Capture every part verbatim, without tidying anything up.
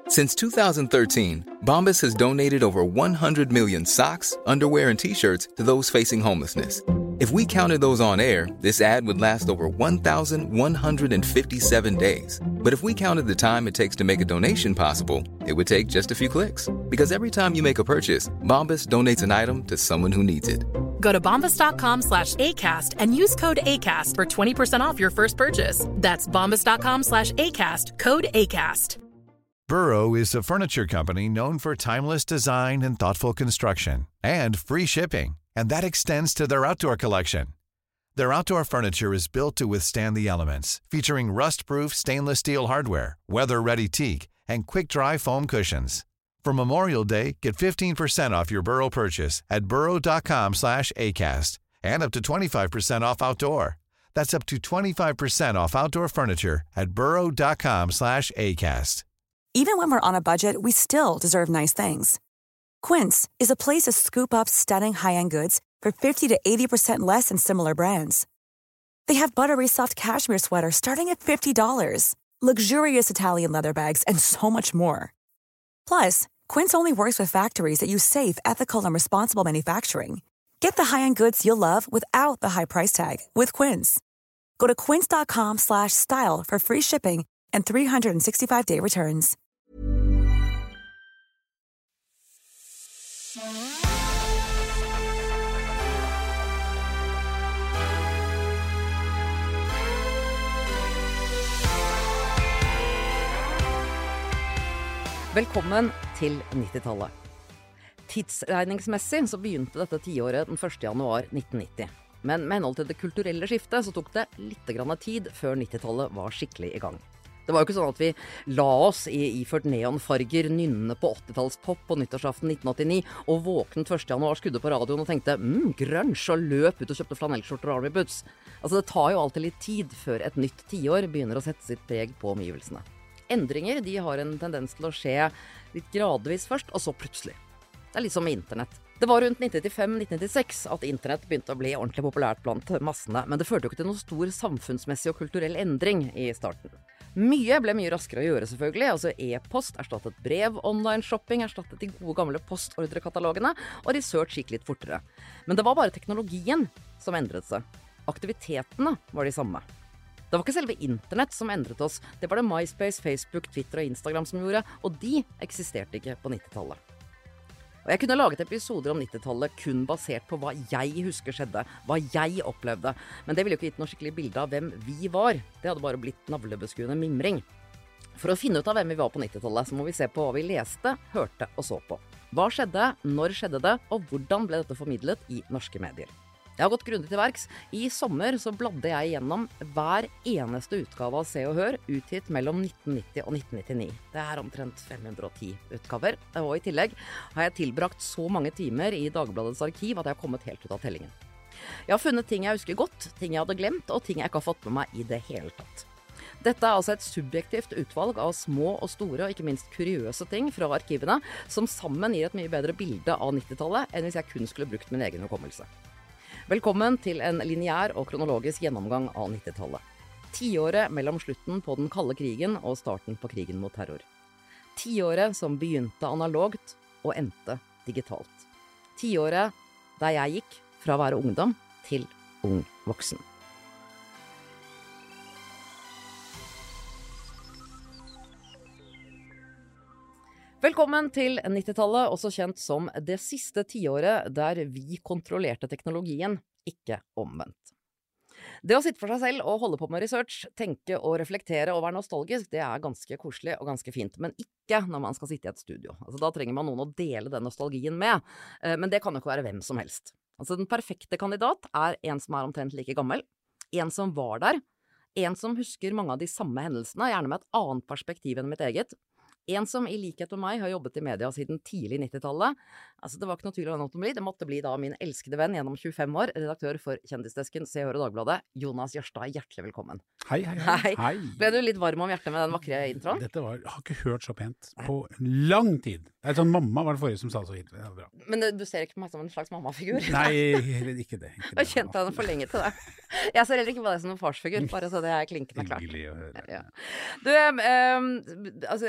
Since two thousand thirteen, Bombas has donated over one hundred million socks, underwear, and T-shirts to those facing homelessness. If we counted those on air, this ad would last over one thousand one hundred fifty-seven days. But if we counted the time it takes to make a donation possible, it would take just a few clicks. Because every time you make a purchase, Bombas donates an item to someone who needs it. Go to bombas.com slash ACAST and use code ACAST for twenty percent off your first purchase. That's bombas.com slash ACAST, code ACAST. Burrow is a furniture company known for timeless design and thoughtful construction, and free shipping, and that extends to their outdoor collection. Their outdoor furniture is built to withstand the elements, featuring rust-proof stainless steel hardware, weather-ready teak, and quick-dry foam cushions. For Memorial Day, get fifteen percent off your Burrow purchase at burrow.com slash ACAST, and up to twenty-five percent off outdoor. That's up to twenty-five percent off outdoor furniture at burrow.com slash ACAST. Even when we're on a budget, we still deserve nice things. Quince is a place to scoop up stunning high-end goods for fifty to eighty percent less than similar brands. They have buttery soft cashmere sweaters starting at fifty dollars, luxurious Italian leather bags, and so much more. Plus, Quince only works with factories that use safe, ethical, and responsible manufacturing. Get the high-end goods you'll love without the high price tag with Quince. Go to quince.com slash style for free shipping and three sixty-five day returns. Velkommen til nittitallet. Tidsregningsmessig så begynte dette tiåret den første januar nitten nitti. Men med henhold til det kulturelle skiftet så tok det litt grann tid før nittitallet var skikkelig i gang. Det var jo ikke sånn at vi la oss i iført neonfarger, nynne på åttitallspop på nyttårsaften nitten åttini og våknet første januar, skudde på radioen og tenkte mm, grunge, og løp ut og kjøpte flanellskjorter og Army Boots. Altså det tar jo alltid litt tid før et nytt tiår begynner å sette sitt preg på omgivelsene. Endringer de har en tendens til å skje litt gradvis først, og så plutselig. Det er litt som med internett. Det var rundt nitten nittifem til nitten nittiseks at internett begynte å bli ordentlig populært blant massene, men det førte jo ikke til noen stor samfunnsmessig og kulturell endring i starten. Mye ble mye raskere å gjøre selvfølgelig, altså e-post erstattet brev, online-shopping erstattet de gode gamle postordrekatalogene, og research gikk litt fortere. Men det var bare teknologien som endret seg. Aktivitetene var de samme. Det var ikke selve internett som endret oss, det var det MySpace, Facebook, Twitter og Instagram som gjorde, og de eksisterte ikke på nittitallet. Og jeg kunne laget episoder om nittitallet kun basert på hva jeg husker skjedde, hva jeg opplevde, men det ville jo ikke gitt noe skikkelig bilde av hvem vi var. Det hadde bare blitt navlebeskuende mimring. For å finne ut av hvem vi var på nittitallet, så må vi se på hva vi leste, hørte og så på. Hva skjedde, når skjedde det, og hvordan ble dette formidlet i norske medier? Jeg har gått grundig til verks. I sommer så bladde jeg gjennom hver eneste utgave av Se og Hør, utgitt mellom nitten nitti og nitten nittini. Det er omtrent fem hundre og ti utgaver, og i tillegg har jeg tilbrakt så mange timer i Dagbladets arkiv at jeg har kommet helt ut av tellingen. Jeg har funnet ting jeg husker godt, ting jeg hadde glemt, og ting jeg ikke har fått med meg i det hele tatt. Dette er altså et subjektivt utvalg av små og store, og ikke minst kuriøse ting fra arkivene, som sammen gir et mye bedre bilde av nittitallet enn hvis jeg kun skulle brukt min egen hukommelse. Velkommen til en lineær og kronologisk gjennomgang av nittitallet. Tiåret mellom slutten på den kalde krigen og starten på krigen mot terror. Tiåret som begynte analogt og endte digitalt. Tiåret der jeg gikk fra å være ungdom til ung voksen. Velkommen til nittitallet, også kjent som det siste tiåret der vi kontrollerte teknologien, ikke omvendt. Det å sitte for seg selv og holde på med research, tenke og reflektere og være nostalgisk, det er ganske koselig og ganske fint, men ikke når man skal sitte i et studio. Altså, da trenger man noen å dele den nostalgien med, men det kan jo ikke være hvem som helst. Altså, den perfekte kandidat er en som er omtrent like gammel, en som var der, en som husker mange av de samme hendelsene, gjerne med et annet perspektiv enn mitt eget, en som i likhet med meg har jobbet i media siden tidlig nittitallet. Altså, det var ikke noe tvil om det, det måtte bli da min elskede venn gjennom tjuefem år, redaktør for Kjendisdesken, Se og Hør og Dagbladet, Jonas Jørstad. Hjertelig velkommen. Hei, hei, hei. hei. Ble du litt varm om hjertet med den vakre introen? Dette var, jeg har ikke hørt så pent på lang tid. Det er sånn, mamma var det forrige som sa så hit. Det var bra. Men du ser ikke på meg som en slags mammafigur? Nei, ikke det. Ikke det. Jeg kjente deg for lenge til det. Jeg ser heller ikke på deg som en farsfigur, bare så det er klinkende klart. Hyggelig å høre. Ja. Du, um, altså, jeg, jeg har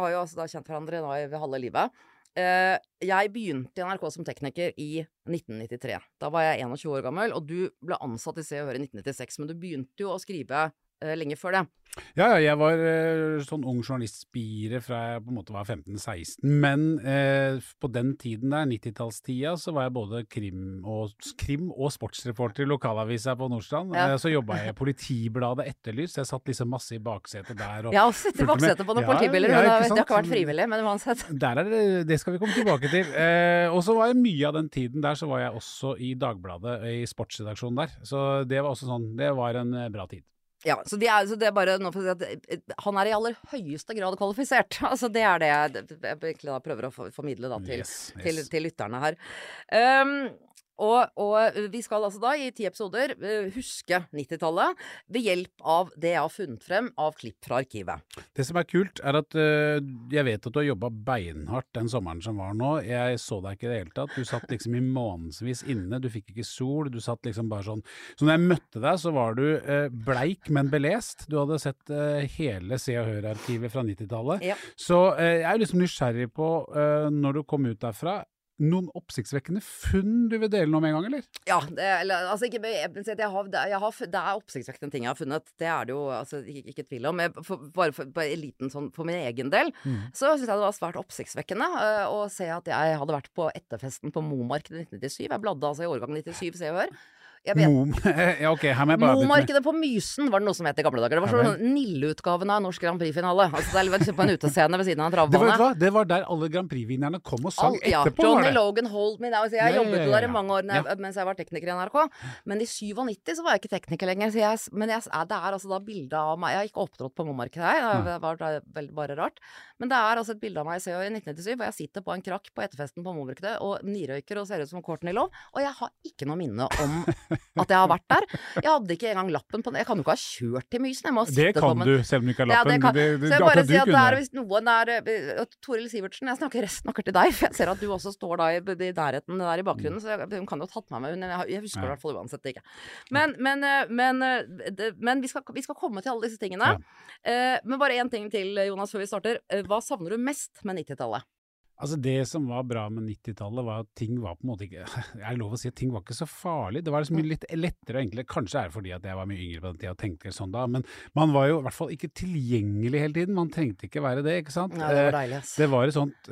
har jo også da kjent hverandre da ved halve livet. Uh, jeg begynte i N R K som tekniker i nitten nittitre. Da var jeg tjueen år gammel, og du ble ansatt i Se og Hør i nitten nittiseks, men du begynte jo å skrive uh, lenge før det. Ja, ja, jeg var uh, sånn ung journalistspire fra jeg på en måte var femten seksten, men uh, på den tiden der, nittitallstida, så var jeg både krim og, krim og sportsreporter i lokalavisa på Nordstrand. Ja. Uh, så jobbet jeg i Politibladet Etterlyst, jeg satt liksom masse i baksetet der. Og jeg har også sett i baksetet på noen ja, politibiler, ja, men det, det har ikke vært frivillig, men uansett. Der er det, det skal vi komme tilbake til. Uh, og så var jeg mye av den tiden der, så var jeg også i Dagbladet, i sportsredaksjonen der. Så det var også sånn, det var en uh, bra tid. Ja, så, de er, så det er bare noe for å si at han er i aller høyeste grad kvalifisert. Altså det er det jeg, jeg egentlig da prøver å formidle da til, yes, yes. til, til lytterne her. Um, og, og vi skal altså da i ti episoder uh, huske nittitallet ved hjelp av det jeg har funnet frem av klipp fra arkivet. Det som er kult er at uh, jeg vet at du har jobbet beinhardt den sommeren som var nå. Jeg så deg ikke i det hele tatt. Du satt liksom i månedsvis inne, du fikk ikke sol, du satt liksom bare sånn. Så når jeg møtte deg så var du uh, bleik, men belest. Du hadde sett uh, hele Se og Hør-arkivet fra nittitallet. Ja. Så uh, jeg er liksom nysgjerrig på uh, når du kom ut derfra, noen oppsiktsvekkende funn du vil dele noe med en gang, eller? Ja, det, eller, altså ikke, jeg, jeg har, jeg har, det er oppsiktsvekkende ting jeg har funnet. Det er det jo altså, ikke, ikke tvil om. Jeg, for, bare for, bare en liten sånn, for min egen del, mm. så synes jeg det var svært oppsiktsvekkende uh, å se at jeg hadde vært på etterfesten på Momarkedet i nitten nittisyv. Jeg bladde altså i årgang nittisyv, Se og Hør. Mom, ja, ok, her må jeg bare Momarkedet på Mysen var det noe som het i gamle dager. Det var sånn Nille-utgaven av Norsk Grand Prix-finale. Altså det er liksom på en utescene ved siden av en travbane. Det var, det var der alle Grand Prix-vinnerne kom og sang All, ja, etterpå. Johnny Logan Hold Me Now. Jeg ja, jobbet ja, ja, ja. der i mange år jeg, ja. mens jeg var tekniker i N R K. Men i nittisju så var jeg ikke tekniker lenger. Så jeg, men jeg, det er altså da bildet av meg. Jeg har ikke opptrådt på Momarkedet her. Det var veldig bare rart. Men det er altså et bilde av meg i Se og Hør i nitten nittisyv, hvor jeg sitter på en krakk på etterfesten på Momarkedet og nirøyker og ser ut som Courtney Love. Og jeg har ikke noe minne om at jeg har vært der. Jeg hadde ikke engang lappen på den. Jeg kan jo ikke ha kjørt til Mysen. Jeg må det kan på, men... du, selv om du ikke har lappen. Ja, det kan... det, det, så jeg bare sier at det er hvis noen er Toril Sivertsen, jeg snakker, snakker til deg, for jeg ser at du også står da i, i nærheten der i bakgrunnen, så jeg, hun kan jo ha tatt meg med, hun, jeg, jeg husker det i hvert fall uansett ikke. Men, men, men, men vi, skal, vi skal komme til alle disse tingene. Ja. Men bare en ting til, Jonas, før vi starter. Hva savner du mest med nittitallet? Altså det som var bra med nittitallet var at ting var på en måte ikke, jeg er lov å si at ting var ikke så farlig, det var liksom litt lettere og enklere, kanskje er det fordi at jeg var mye yngre på den tiden og tenkte sånn da, men man var jo i hvert fall ikke tilgjengelig hele tiden, man trengte ikke være det, ikke sant? Ja, det var deilig. Det var et sånt,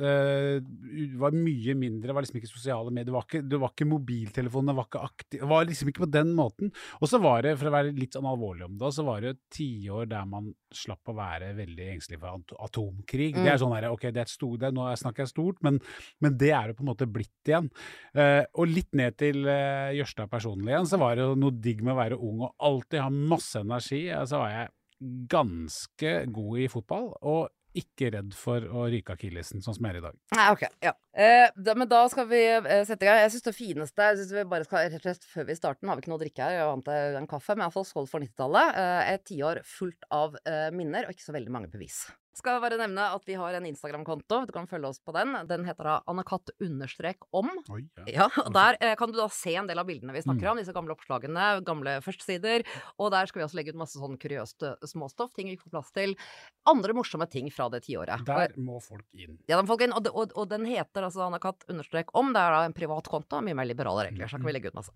det var mye mindre, det var liksom ikke sosiale medier, det var ikke, det var ikke mobiltelefonen, det var ikke aktiv, det var liksom ikke på den måten, og så var det, for å være litt sånn alvorlig om det, så var det ti år der man slapp å være veldig engstelig for atomkrig, mm. det er sånn her, ok, det er et stort, det, nå snakker jeg stort, men, men det er jo på en måte blitt igjen. Uh, og litt ned til uh, Jørstad personlig igjen, så var det jo noe digg med å være ung og alltid ha masse energi. Så altså, var jeg ganske god i fotball, og ikke redd for å ryke akillesen, sånn som jeg er i dag. Nei, ok, ja. Eh, da, men da skal vi eh, sette i gang. Jeg synes det fineste, jeg synes vi bare skal, rett og slett før vi starter, har vi ikke noe å drikke her, jeg vant en kaffe, men i hvert fall skål for nittitallet. Eh, et tiår fullt av eh, minner, og ikke så veldig mange bevis. Skal bare nevne at vi har en Instagram-konto, du kan følge oss på den. Den heter da Anne-Kat understrek om. Oi, ja. Ja, og der eh, kan du da se en del av bildene vi snakker mm. om, disse gamle oppslagene, gamle førstesider, og der skal vi også legge ut masse sånn kuriøst småstoff, ting vi ikke får plass til. Andre morsomme ting fra det tiåret. Der må folk inn. Ja, der må folk inn, og, og, og den heter altså Anne-Kat understrek om, det er da en privat konto, mye mer liberale regler, så kan vi legge ut masse.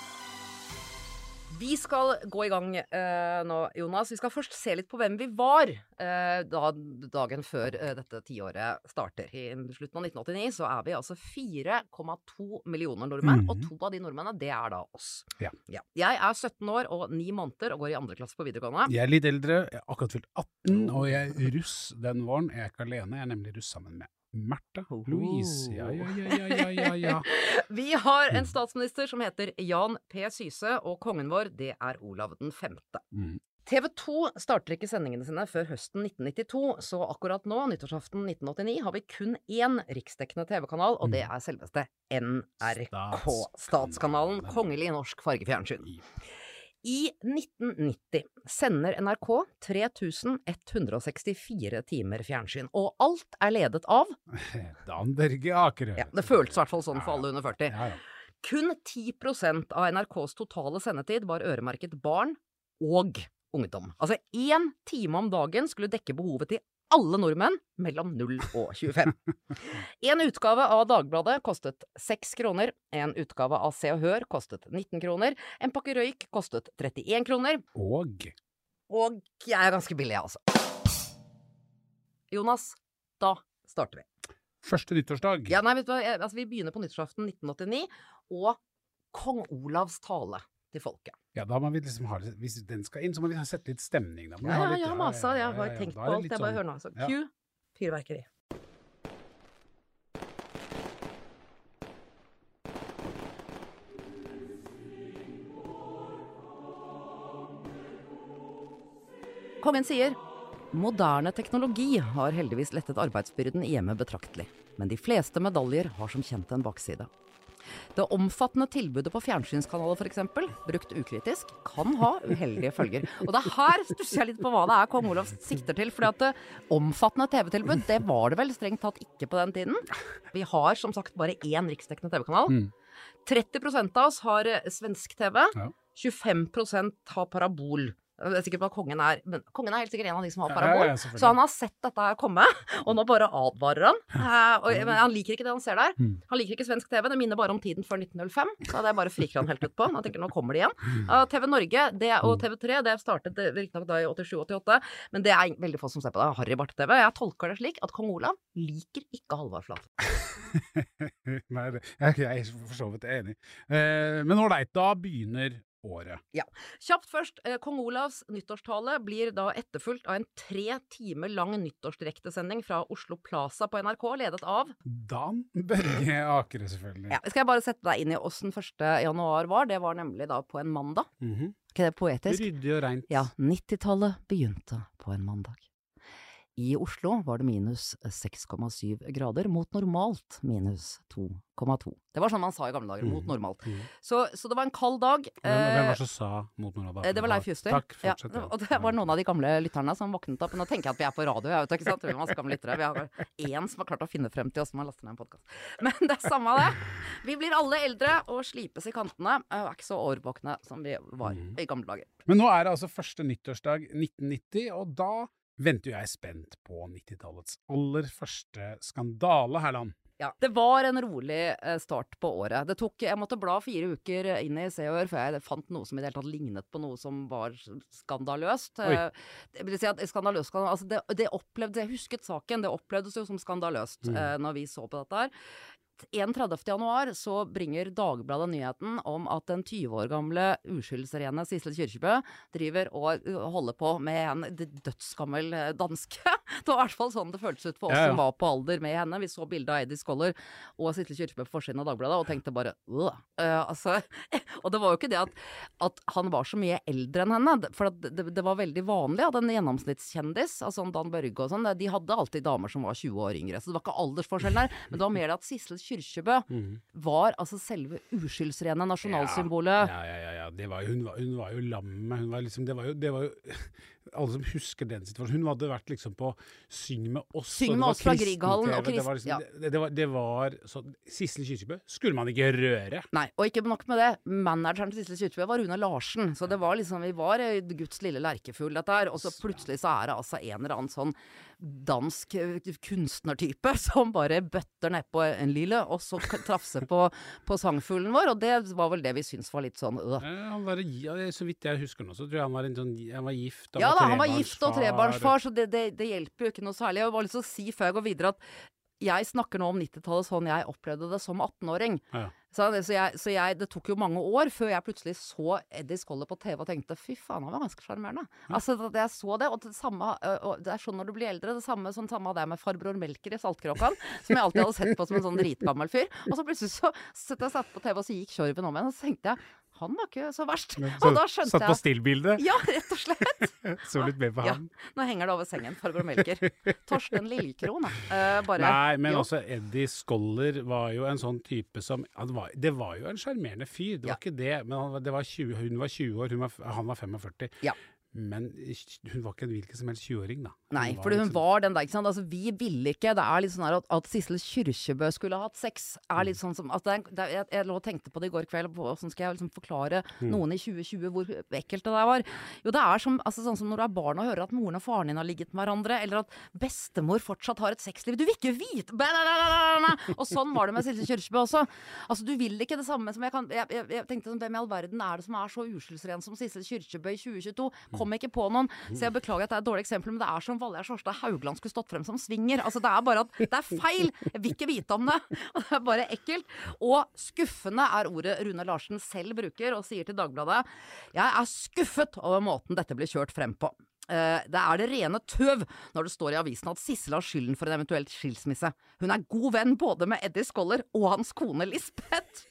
Vi skal gå i gang uh, nå, Jonas. Vi skal først se litt på hvem vi var uh, da, dagen før uh, dette tiåret starter. I slutten av nitten åttini så er vi altså fire komma to millioner nordmenn, mm-hmm. og to av de nordmennene, det er da oss. Ja. Ja. Jeg er sytten år og ni måneder og går i andre klasse på videregående. Jeg er litt eldre, jeg har akkurat fylt atten, og jeg er russ den våren. Jeg er ikke alene, jeg er nemlig russ sammen med Märtha Louise. Ja, ja, ja, ja, ja, ja. Vi har en statsminister som heter Jan P. Syse, og kongen vår, det er Olav den femte. Mm. T V to starter ikke sendingene sine før høsten nitten nittito, så akkurat nå, nyttårsaften nitten åttini, har vi kun én riksdekkende T V-kanal, og det er selveste N R K, Statskanalen, Kongelig Norsk Fargefjernsyn. I nitten nitti sender N R K tre tusen ett hundre sekstifire timer fjernsyn, og alt er ledet av Dan Børge Akerø. Ja, det føltes i hvert fall sånn for alle under førti. Ja, ja. Kun ti prosent av N R Ks totale sendetid var øremerket barn og ungdom. Altså én time om dagen skulle dekke behovet til alle nordmenn mellom null og tjuefem. En utgave av Dagbladet kostet seks kroner, en utgave av Se og Hør kostet nitten kroner, en pakke røyk kostet trettien kroner. Og? Og jeg er ganske billig, altså. Jonas, da starter vi. Første nyttårsdag. Ja, nei, vet du hva, jeg- altså, vi begynner på nyttårsaften nitten åttini, og Kong Olavs tale til folket. Ja, da må vi liksom ha det, hvis den skal inn, så må vi sette litt stemning. Da må vi Ja, ha ja, litt, ja, masa, jeg har ja, ja, tenkt da på er det alt, litt jeg bare sånn- hører nå. Så ja. Q, fyrverkeri. Kongen sier: moderne teknologi har heldigvis lettet arbeidsbyrden hjemme betraktelig, men de fleste medaljer har som kjent en bakside. Det omfattende tilbudet på fjernsynskanaler for eksempel, brukt ukritisk, kan ha uheldige følger. Og det er her stusser jeg litt på hva det er Kong Olav sikter til, fordi at det omfattende T V-tilbud, det var det vel strengt tatt ikke på den tiden. Vi har som sagt bare én riksdekkende T V-kanal. tretti prosent av oss har eh, svensk T V, Ja. tjuefem prosent har parabol. Jeg er sikker på at kongen er, men kongen er helt sikkert en av de som har Ja, parabol. ja, ja, selvfølgelig. så han har sett dette her komme, og nå bare advarer han. Eh, og, men han liker ikke det han ser der. Han liker ikke svensk T V, det minner bare om tiden før nitten null fem. Så det bare friker han helt ut på. Han tenker nå kommer det igjen. Uh, T V Norge det, og T V tre, det startet riktignok da i åttisju åttiåtte, men det er veldig få som ser på det. Harry Barth-T V. Jeg tolker det slik at kong Olav liker ikke Halvard Flat. Nei, det, jeg, jeg er for så vidt enig. Eh, men ålreit, da begynner året. Ja. Kjapt først, eh, kong Olavs nyttårstale blir da etterfulgt av en tre timer lang nyttårsdirektesending fra Oslo Plaza på N R K, ledet av Dan Børge Akere, selvfølgelig. ja, Skal jeg bare sette deg inn i hvordan første januar var? Det var nemlig da på en mandag. Mhm. Ikke det poetisk? Ryddig og rent. Ja, nittitallet begynte på en mandag. I Oslo var det minus seks komma syv grader, mot normalt minus to komma to. Det var sånn man sa i gamle dager, mot normalt. Så, så det var en kald dag. Hvem, hvem Eh, var det som sa mot noen av Eh, Det var Leif Juster. Takk, Ja, fortsett. Ja. og det var noen av de gamle lytterne som våknet opp. Nå tenker jeg at vi er på radio, jeg vet ikke sant? Det er masse gamle lyttere. Vi har én som har klart å finne frem til oss som har lastet ned en podcast. Men det er samme det. Vi blir alle eldre og slipes i kantene. Og er ikke så årvåkne som vi var i gamle dager. Men nå er det altså første nyttårsdag nitten nitti, og da venter jo jeg spent på nittitallets aller første skandale, Herland. Ja, det var en rolig eh, start på året. Det tok, jeg måtte bla fire uker inn i Se og Hør før jeg fant noe som i det hele tatt lignet på noe som var skandaløst. Oi. Eh, Det vil si at skandaløst, skandal- altså det, det opplevde, jeg husket saken, det opplevdes jo som skandaløst eh, når vi så på dette her. tredivte januar så bringer Dagbladet nyheten om at den tyve år gamle uskyldsrene Sissel Kyrkjebø driver og uh, holder på med en d- dødsgammel eh, danske. Det var i hvert fall sånn det føltes ut for oss Ja, ja. som var på alder med henne. Vi så bildet av Eddie Scholler og Sissel Kyrkjebø på forsiden av Dagbladet og tenkte bare øh, øh, altså, og det var jo ikke det at, at han var så mye eldre enn henne, for at det, det var veldig vanlig at en gjennomsnittskjendis, altså Dan Børge og sånn, de hadde alltid damer som var tjue år yngre, så det var ikke aldersforskjell der, men det var mer det at Sissel Kyrkjebø var altså selve uskyldsrene nasjonalsymbolet. Ja, ja, ja, ja. Det var, jo- hun, var, hun var jo lammet. Hun var liksom, det var jo, det var jo alle som husker den situasjonen. Hun hadde vært liksom på Syng med oss. Syng og det med var oss fra kristen-T V, Grieghallen og det krist- var liksom, ja. det, det var, det var så, Sissel Kyrkjebø skulle man ikke røre. Nei, og ikke nok med det, manageren til Sissel Kyrkjebø var Rune Larsen, så det var liksom, vi var eh, Guds lille lerkefugl dette her, og så plutselig så er det altså en eller annen sånn dansk eh, kunstnertype som bare bøtter ned på en lille, og så k- trafser på, på sangfuglen vår, og det var vel det vi syntes var litt sånn øh. Eh, Han var, ja, så vidt jeg husker nå, så tror jeg han var, en sånn, han var gift. Han Ja var da, han var gift og trebarnsfar. trebarnsfar, så det, det, det hjelper jo ikke noe særlig. Jeg har bare lyst til å si før jeg går videre at jeg snakker nå om nittitallet sånn jeg opplevde det som attenåring. Ja. Så, det, så, jeg, så jeg, det tok jo mange år før jeg plutselig så Eddie Scholler på T V og tenkte fy faen, han var ganske sjarmerende. Altså, at jeg så det, og det samme, og det er sånn når du blir eldre, det samme, sånn samme hadde jeg med farbror Melker i Saltkråkan, som jeg alltid hadde sett på som en sånn dritgammel fyr. Og så plutselig så satt jeg satt på T V, og så gikk Tjorven om igjen, og så tenkte jeg han var ikke så verst. Så, Og da skjønte satt på jeg stillbildet, ja, rett og slett. så litt mer på Ja, han. nå henger det over sengen, farbror Melker. Torsten Lillekron, uh, bare Nei, men jo. også Eddie Scholler var jo en sånn type som han var, det var jo en sjarmerende fyr, det var Ja. ikke det, men han, var- det var tjue, hun var tjue år, hun var, han var førtifem. Ja. Men hun var ikke en hvilken som helst tjueåring, da. Hun Nei, var fordi hun liksom- var den der, ikke sant? Altså, vi ville ikke, det er litt sånn her at, at Sissel Kyrkjebø skulle ha hatt sex, er litt sånn som, at det, er- det, er- jeg, jeg lå og tenkte på det i går kveld, på hvordan skal jeg liksom forklare noen i tjue tjue hvor ekkelt det der var. Jo, det er som, altså, sånn som når du er barn og hører at moren og faren din har ligget med hverandre, eller at bestemor fortsatt har et sexliv. Du vil ikke vite! Og sånn var det med Sissel Kyrkjebø også. Altså, du vil ikke det samme som jeg kan, jeg, jeg, jeg tenkte sånn, hvem i all verden er det som er så uskyldsren som Sissel Kyrkjebø i tjue tjueto? Kom ikke på noen. Så jeg beklager at det er et dårlig eksempel, men det er som Valgerd Svarstad Haugland skulle stått frem som svinger. Altså, det er bare at det er feil. Jeg vil ikke vite om det. Og det er bare ekkelt. Og skuffende er ordet Rune Larsen selv bruker, og sier til Dagbladet: jeg er skuffet over måten dette blir kjørt frem på. Uh, det er det rene tøv når det står i avisen at Sissel har skylden for en eventuelt skilsmisse. Hun er god venn både med Eddie Skoller og hans kone Lisbeth.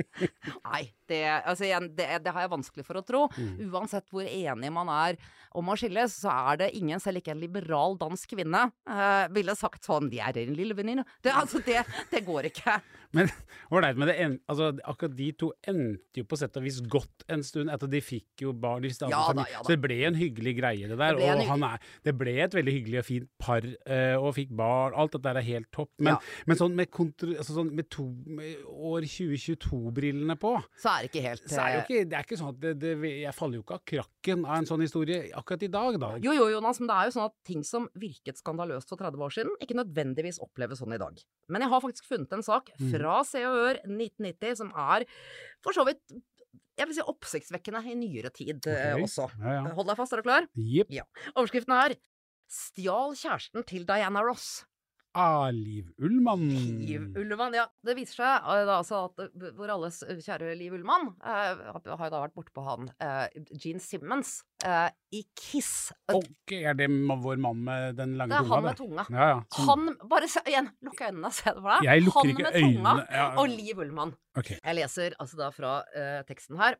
Nei, det, altså igjen, det, det har jeg vanskelig for å tro. Mm. Uansett hvor enig man er om å skilles, så er det ingen, selv ikke en liberal dansk kvinne, uh, ville sagt sånn, de er en lille venninne. Det, altså, det, det går ikke. Men ålreit, men det en, altså, akkurat de to endte jo på sett og vis godt en stund, etter de fikk jo barn, de ja, da, ja, da. Så det ble en hyggelig greie det der, det og han er, det ble et veldig hyggelig og fint par, uh, og fikk barn, alt dette er helt topp, men, ja. men sånn med, kontra, altså sånn med, to, med år tjue tjueto-brillene på, så er det ikke helt... Så er det, jo ikke, det er ikke sånn at det, det, jeg faller jo ikke av krakken av en sånn historie akkurat i dag, da. Jo, jo, Jonas, men det er jo sånn at ting som virket skandaløst for tretti år siden, ikke nødvendigvis oppleves sånn i dag. Men jeg har faktisk funnet en sak fra Se og Hør nitten nitti, som er for så vidt, jeg vil si, oppsiktsvekkende i nyere tid okay. også. Ja, ja. Hold deg fast, er du klar? Yep. Ja. Overskriften er: stjal kjæresten til Diana Ross. Ah, Liv Ullmann. Liv Ullmann, ja. Det viser seg da, altså, at vår alles kjære Liv Ullmann uh, har jo da vært borte på han uh, Gene Simmons uh, i Kiss. Ok, er det vår mann med den lange tunga? Det er han med tunga. Ja, ja. Som... Han, bare se, igjen, lukk øynene, se det for deg. Jeg lukker han ikke med tunga øynene. Ja, ja. Og Liv Ullmann. Okay. Jeg leser altså da fra uh, teksten her.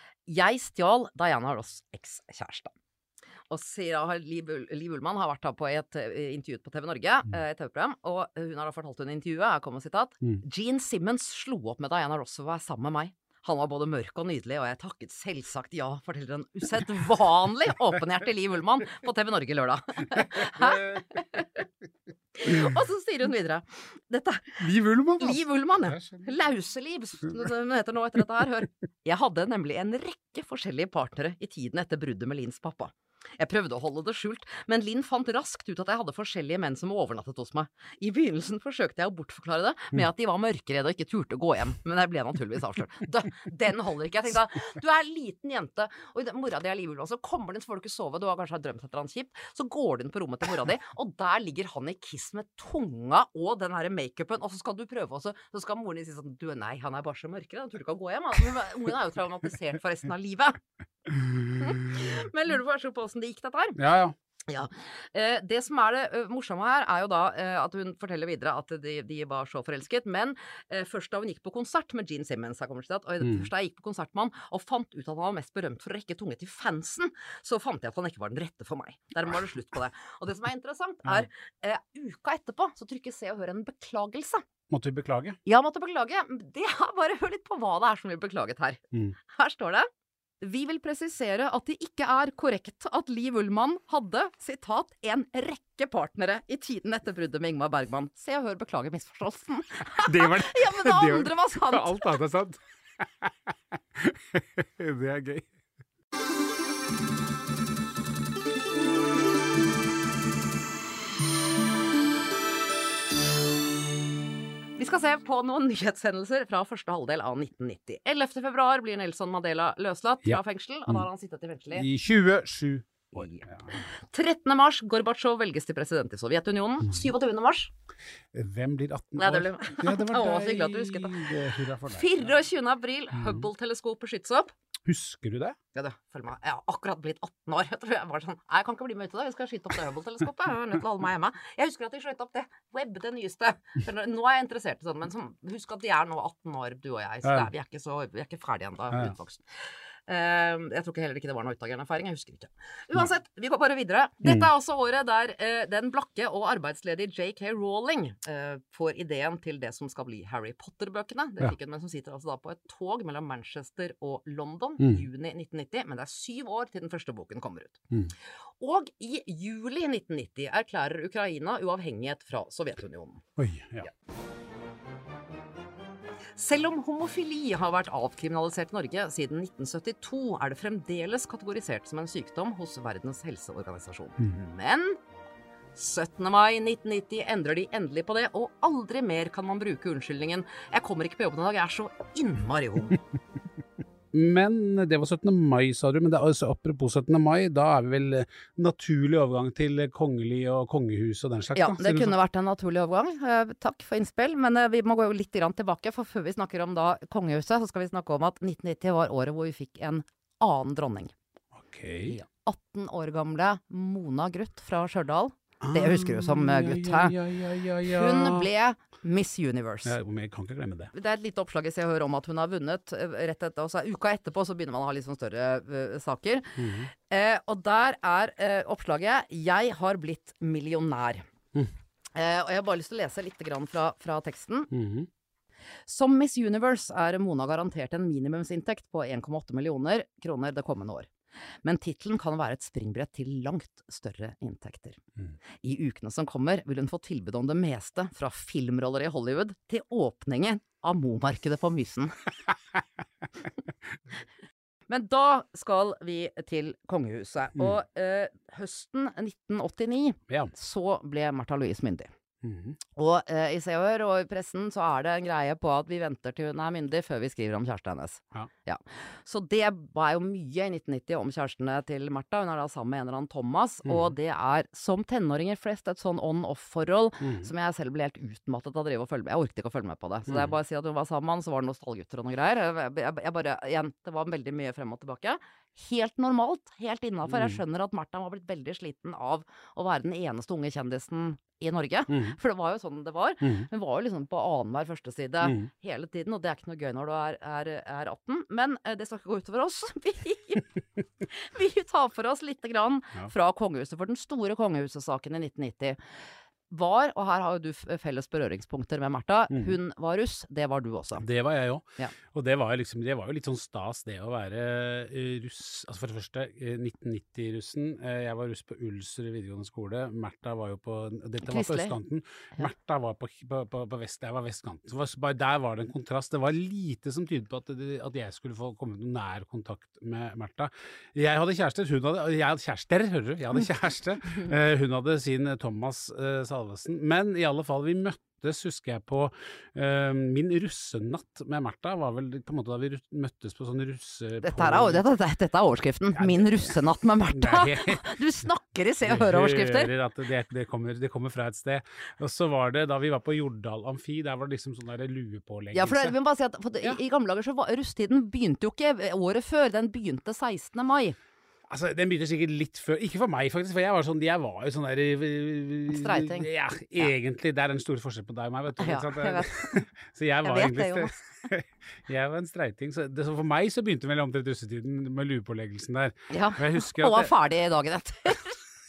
Jeg stjal Diana Ross ekskjæreste. Og sier da, Liv, Liv Ullmann har vært da på et uh, intervju på T V Norge, mm. uh, et T V-program, og hun har da fortalt under intervjuet, her kommer sitat, mm. Gene Simmons slo opp med Diana Ross og var sammen med meg. Han var både mørk og nydelig, og jeg takket selvsagt ja, forteller en usedvanlig åpenhjertig Liv Ullmann på T V Norge lørdag. Og så sier hun videre dette, Liv Ullmann, Liv Ullmann, ja. Lauseliv, hun heter nå etter dette her, hør. Jeg hadde nemlig en rekke forskjellige partnere i tiden etter bruddet med Lins pappa. Jeg prøvde å holde det skjult, men Linn fant raskt ut at jeg hadde forskjellige menn som overnattet hos meg. I begynnelsen forsøkte jeg å bortforklare det med at de var mørkeredde og ikke turte å gå hjem, men jeg ble naturligvis avslørt. Dø, den holder ikke. Jeg tenkte, du er en liten jente, og mora di er Liv Ullmann, så kommer du inn så får du ikke sove, du har kanskje drømt etter han kjipt, så går du inn på rommet til mora di, og der ligger han i Kiss med tunga og den her make-upen, og så skal du prøve også, så skal moren din si sånn, du, nei, han er bare så mørkere, han turte ikke å gå hjem, ungen er jo traumatisert for resten av livet. Men lurer på, på hvordan det gikk dette her. Ja, ja. Ja. Eh, det som er det uh, morsomme her, er jo da uh, at hun forteller videre at de, de var så forelsket, men uh, først da hun gikk på konsert med Gene Simmons, her kommer det til at, og mm. først da jeg gikk på konsert med han, og fant ut at han var mest berømt for å rekke tunge til fansen, så fant jeg at han ikke var den rette for meg. Dermed var det slutt på det. Og det som er interessant er, uh, uka etterpå, så trykker Se og Hør en beklagelse. Måtte vi beklage? Ja, måtte beklage. Det er bare hør litt på hva det er som blir beklaget her. Mm. Her står det: vi vil presisere at det ikke er korrekt at Liv Ullmann hadde, sitat, en rekke partnere i tiden etter bruddet med Ingmar Bergman. Se og Hør beklager misforståelsen. Det var det. Ja, men det, det andre var sant. Alt annet er sant. Det er gøy. Vi skal se på noen nyhetshendelser fra første halvdel av nitten nitti. ellevte februar blir Nelson Mandela løslatt fra ja. fengsel, og da har han sittet i fengsel i tjuesju år. Ja. trettende mars, Gorbatsjov velges til president i Sovjetunionen. syvogtyvende mars. Hvem blir atten år? Nei, det ble... Ja, det var Å, deg. så hyggelig at du husket det. det fireogtjuende april, Hubble-teleskopet skytes opp. Husker du det? Ja, det følger meg. Jeg har akkurat blitt atten år. Jeg tror jeg var sånn, jeg kan ikke bli med ut av det, vi skal skyte opp det Hubble-teleskopet. Jeg er nødt til å holde meg hjemme. Jeg husker at de skjøt opp det Webb, det nyeste. For nå er jeg interessert i sånn, men som, husk at de er nå atten år, du og jeg, så ja. det er, vi er ikke så, vi er ikke ferdige enda, ja. utvoksen. Uh, jeg tror ikke heller ikke det var noe utagerende erfaring, jeg husker ikke. Uansett, vi går bare videre. Dette er også året der uh, den blakke og arbeidsledige J K Rowling uh, får ideen til det som skal bli Harry Potter-bøkene. Det fikk hun, men som sitter altså da på et tog mellom Manchester og London, mm. juni nitten nitti, men det er syv år til den første boken kommer ut. Mm. Og i juli nitten nitti erklærer Ukraina uavhengighet fra Sovjetunionen. Oi, ja. ja. Selv om homofili har vært avkriminalisert i Norge siden nitten syttito, er det fremdeles kategorisert som en sykdom hos Verdens helseorganisasjon. Mm. Men syttende mai nitten nitti endrer de endelig på det, og aldri mer kan man bruke unnskyldningen «Jeg kommer ikke på jobben i dag, jeg er så innmari homo». Men det var syttende mai, sa du, men det er altså, apropos syttende mai, da er vi vel naturlig overgang til kongelig og kongehus og den slags. Ja, det kunne vært en naturlig overgang. Eh, takk for innspill, men eh, vi må gå jo litt grann tilbake, for før vi snakker om da kongehuset, så skal vi snakke om at nitten nitti var året hvor vi fikk en annen dronning. Ok. Ja, atten år gamle Mona Gruth fra Stjørdal. Det husker du som ah, gutt, ja, hæ? Ja, ja, ja, ja. Hun ble Miss Universe. Ja, jeg kan ikke glemme det. Det er et lite oppslag jeg ser hører om at hun har vunnet rett etter, og så uka etterpå så begynner man å ha litt sånn større uh, saker. Mm-hmm. eh, og der er uh, oppslaget «Jeg har blitt millionær». Mm. Eh, og jeg har bare lyst til å lese litt grann fra, fra teksten. Mm-hmm. Som Miss Universe er Mona garantert en minimumsinntekt på en komma åtte millioner kroner det kommende år. Men titlen kan være et springbrett til langt større inntekter. Mm. I ukene som kommer vil hun få tilbud om det meste, fra filmroller i Hollywood til åpningen av Mo-markedet på Mysen. Men da skal vi til kongehuset. Mm. Og eh, høsten nitten åttini ja. Så ble Märtha Louise myndig. Mm-hmm. Og eh, i Se og Hør og i pressen så er det en greie på at vi venter til hun er myndig før vi skriver om kjæresten hennes. Ja. Ja. Så det var jo mye i nitten nitti om kjærestene til Märtha. Hun er da sammen med en eller annen Thomas, mm. og det er som tenåringer flest et sånn on-off-forhold mm. som jeg selv ble helt utmattet av å drive og følge med. Jeg orket ikke å følge med på det. Så mm. det er bare å si at hun var sammen, så var det noen stallgutter og noe greier. Jeg, jeg, jeg bare, igjen, det var veldig mye frem og tilbake. Helt normalt, helt innenfor. Mm. Jeg skjønner at Märtha var blitt veldig sliten av å være den eneste unge kjendisen i Norge. Mm. For det var jo sånn det var. Mm. Hun var jo liksom på annenhver første side mm. hele tiden, og det er ikke noe gøy når du er, er, er atten. Men eh, det skal ikke gå utover oss. Vi, vi tar for oss litt grann ja. Fra kongehuset, for den store kongehuset-saken i nitten nitti var, og her har jo du felles berøringspunkter med Märtha, mm. hun var russ, det var du også. Det var jeg også. Ja. Og det var, jo liksom, det var jo litt sånn stas det å være uh, russ. Altså for det første, uh, nitten nitti-russen. Uh, jeg var russ på Ulsrud videregående skole. Märtha var jo på, dette var på østkanten. Ja. Märtha var på, på, på, på vest, jeg var vestkanten. Så var, bare der var det en kontrast. Det var lite som tydet på at, at jeg skulle få komme noen nær kontakt med Märtha. Jeg hadde kjærester, hun hadde, jeg hadde kjærester, hører du? Jeg hadde kjæreste. Uh, hun hadde sin Thomas uh, Salvesen. Men i alle fall, vi møttes, husker jeg på uh, min russenatt med Märtha, var vel på en måte da vi møttes på sånn russe... Dette er, dette, dette er overskriften. Ja, min russenatt med Märtha. Du snakker i Se og Hør-overskrifter. Jeg hører at det, det, kommer, det kommer fra et sted. Og så var det da vi var på Jordal Amfi, der var det liksom sånn der luepåleggelse. Ja, for det, vi må bare si at for, ja. i, i gamle dager så var russetiden begynte jo ikke året før, den begynte sekstende mai. Altså, den begynte sikkert litt før, ikke for meg faktisk, for jeg var sånn, jeg var jo sånn der... Streiting. Ja, egentlig, det er en stor forskjell på deg og meg, vet du. Ja, jeg vet. Så jeg var jeg vet egentlig... Det, jeg var en streiting, så, det, så for meg så begynte vel omtrent russetiden med luepåleggelsen der. Ja, og, jeg og var ferdig dagen etter.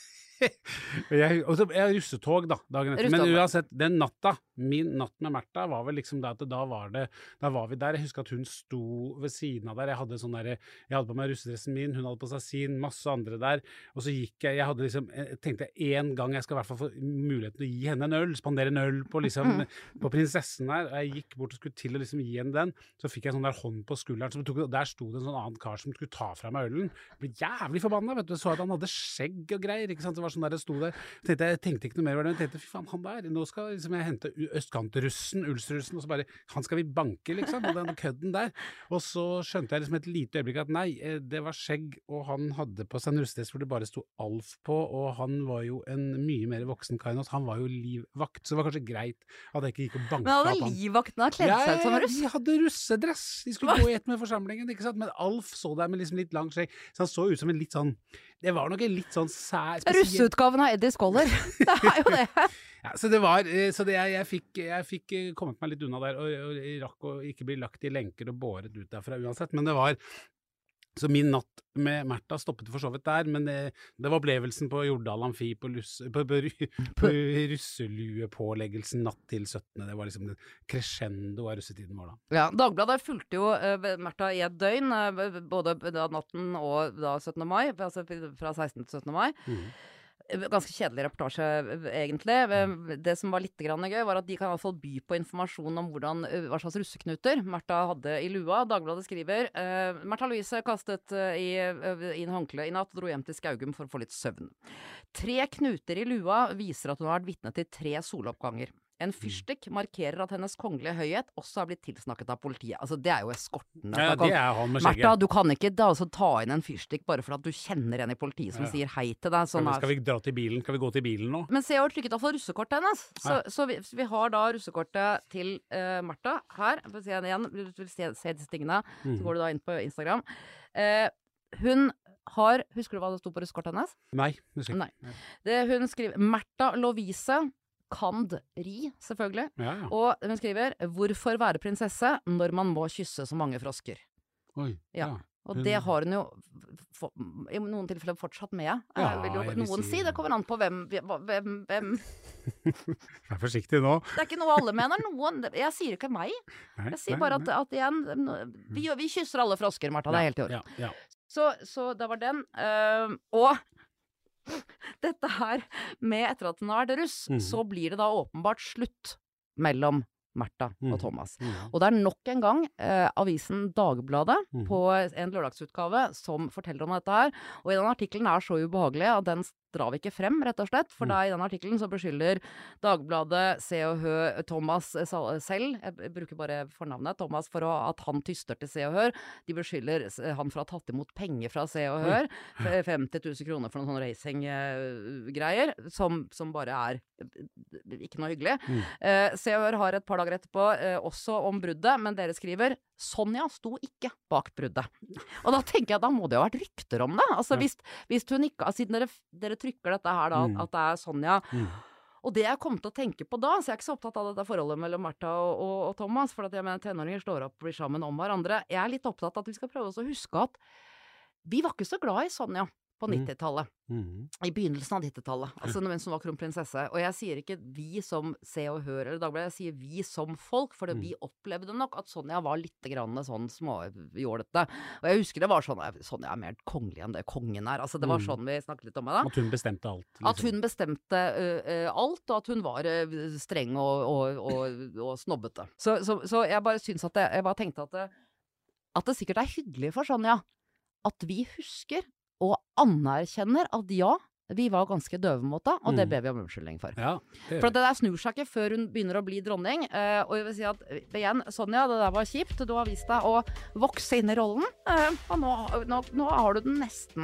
jeg, og så jeg russetog da, dagen etter. Men uansett, den natta, min natt med Märtha var vel liksom det at da var det, da var vi der. Jeg husker at hun sto ved siden av der. Jeg hadde sånn der, jeg hadde på meg russedressen min, hun hadde på seg sin, masse andre der. Og så gikk jeg, jeg hadde liksom, jeg tenkte en gang jeg skal i hvert fall få muligheten til å gi henne en øl, spandere en øl på liksom, på prinsessen her. Jeg gikk bort og skulle til å liksom gi henne den. Så fikk jeg sånn der hånd på skulderen, som tok, der sto det en sånn annen kar som skulle ta fra meg ølen. Jeg ble jævlig forbannet, vet du. Jeg så at han hadde skjegg og greier, ikke sant? Det var sånn der det sto der. Jeg tenkte, jeg tenkte ikke noe mer over det, men jeg tenkte, fy faen, han der, nå skal liksom jeg hente østkantrussen, Ulsrussen, og så bare, han skal vi banke, liksom, og den kødden der. Og så skjønte jeg liksom et lite øyeblikk at nei, det var skjegg, og han hadde på seg en russedress hvor det bare sto Alf på, og han var jo en mye mer voksen kar enn oss. Han var jo livvakt, så det var kanskje greit at jeg ikke gikk og banka opp han. Men hadde livvakten hadde kledd seg ut som russ? Ja, de hadde russedress. De skulle gå i ett med forsamlingen, ikke sant? Men Alf så der med liksom litt lang skjegg, så han så ut som en litt sånn, det var nok en litt sånn sær... Russeutgaven av Eddie Skoller. Det er jo det. Ja, så det var, så det, jeg, jeg, fikk, jeg fikk kommet meg litt unna der, og, og jeg rakk å ikke bli lagt i lenker og båret ut derfra uansett, men det var, Så min natt med Märtha stoppet for så vidt der, men det, det var opplevelsen på Jordal Amfi på, lus, på, på, på russeluepåleggelsen natt til syttende. Det var liksom det crescendo av russetiden vår da. Ja, Dagbladet fulgte jo uh, Märtha i et døgn, uh, både da natten og da syttende mai, altså fra sekstende til syttende mai. Mm. Ganske kjedelig reportasje, egentlig. Det som var litt grann gøy, var at de kan i hvert fall by på informasjon om hvordan, hva slags russeknuter Märtha hadde i lua. Dagbladet skriver uh, Märtha Louise kastet uh, i, uh, i en håndkle i natt og dro hjem til Skaugum for å få litt søvn. Tre knuter i lua viser at hun har vært vitne til tre soloppganger. En fyrstikk markerer at hennes kongelige høyhet også har blitt tilsnakket av politiet. Altså, det er jo eskorten. Ja, det er han med skjegget. Märtha, du kan ikke da også ta inn en fyrstikk bare for at du kjenner en i politiet som ja. sier hei til deg. Sånn skal, vi, skal vi dra til bilen? Skal vi gå til bilen nå? Men se, jeg har trykket av for russekortet hennes. Så, ja. så, vi, så vi har da russekortet til uh, Märtha her. For å si igjen, hvis du vil se, se disse tingene, mm. så går du da inn på Instagram. Uh, hun har, husker du hva det stod på russekortet hennes? Nei, husker Nei. Det, hun skriver Märtha Louise Kand ri, selvfølgelig. Ja, ja. Og hun skriver, hvorfor være prinsesse når man må kysse så mange frosker? Oi, ja. ja. Og det har hun jo for, i noen tilfeller fortsatt med. Ja, vil jo noen si, det kommer an på hvem, hvem, hvem. Vær forsiktig nå. Det er ikke noe alle mener, noen, jeg sier ikke meg. Nei, jeg sier nei, bare at, at igjen, vi, vi kysser alle frosker, Märtha, det er helt i år. Ja, ja. Så, så det var den, uh, og dette her med etter at hun har vært russ, mm. så blir det da åpenbart slutt mellom Märtha og Thomas. Mm. Mm. Og det er nok en gang eh, avisen Dagbladet mm. på en lørdagsutgave som forteller om dette her. Og i den artikkelen er så ubehagelig at den drar vi ikke frem, rett og slett. For mm. da i den artikkelen så beskylder Dagbladet Se og Hør Thomas selv, jeg bruker bare fornavnet, Thomas, for å, at han tyster til Se og Hør. De beskylder han for å ha tatt imot penger fra Se og Hør, femti tusen kroner for noen sånne racing-greier, som, som bare er ikke noe hyggelig. Mm. Eh, Se og Hør har et par dager etterpå eh, også om bruddet, men dere skriver Sonja sto ikke bak bruddet. Og da tenker jeg, da må det jo ha vært rykter om det. Altså ja. hvis, hvis hun ikke, siden dere, dere trykker dette her da, mm. at det er Sonja. Mm. Og det jeg kom til å tenke på da, så jeg er ikke så opptatt av dette forholdet mellom Märtha og, og, og Thomas, for at jeg mener tenåringer står opp og blir sammen om hverandre. Jeg er litt opptatt av at vi skal prøve oss å huske at vi var ikke så glad i Sonja på nittitallet. Mm. I begynnelsen av nittitallet. Altså mens hun var kronprinsesse. Og jeg sier ikke vi som Se og Hør eller Dagbladet, jeg sier vi som folk, for mm. vi opplevde nok at Sonja var litt grann sånn småjålete. Og jeg husker det var sånn, Sonja er mer kongelig enn det kongen er. Altså det var sånn vi snakket litt om det. At hun bestemte alt. Liksom. At hun bestemte uh, uh, alt, og at hun var uh, streng og, og, og, og snobbete. Så, så, så jeg bare syns at jeg, jeg bare tenkte at det, at det sikkert er hyggelig for Sonja at vi husker og anerkjenner at ja, vi var ganske døve mot det, og det ber vi om unnskyldning for. Ja, det for det der snur seg ikke før hun begynner å bli dronning, uh, og jeg vil si at igjen, Sonja, det der var kjipt, du har vist deg å vokse inn i rollen, uh, og nå, nå, nå har du den nesten.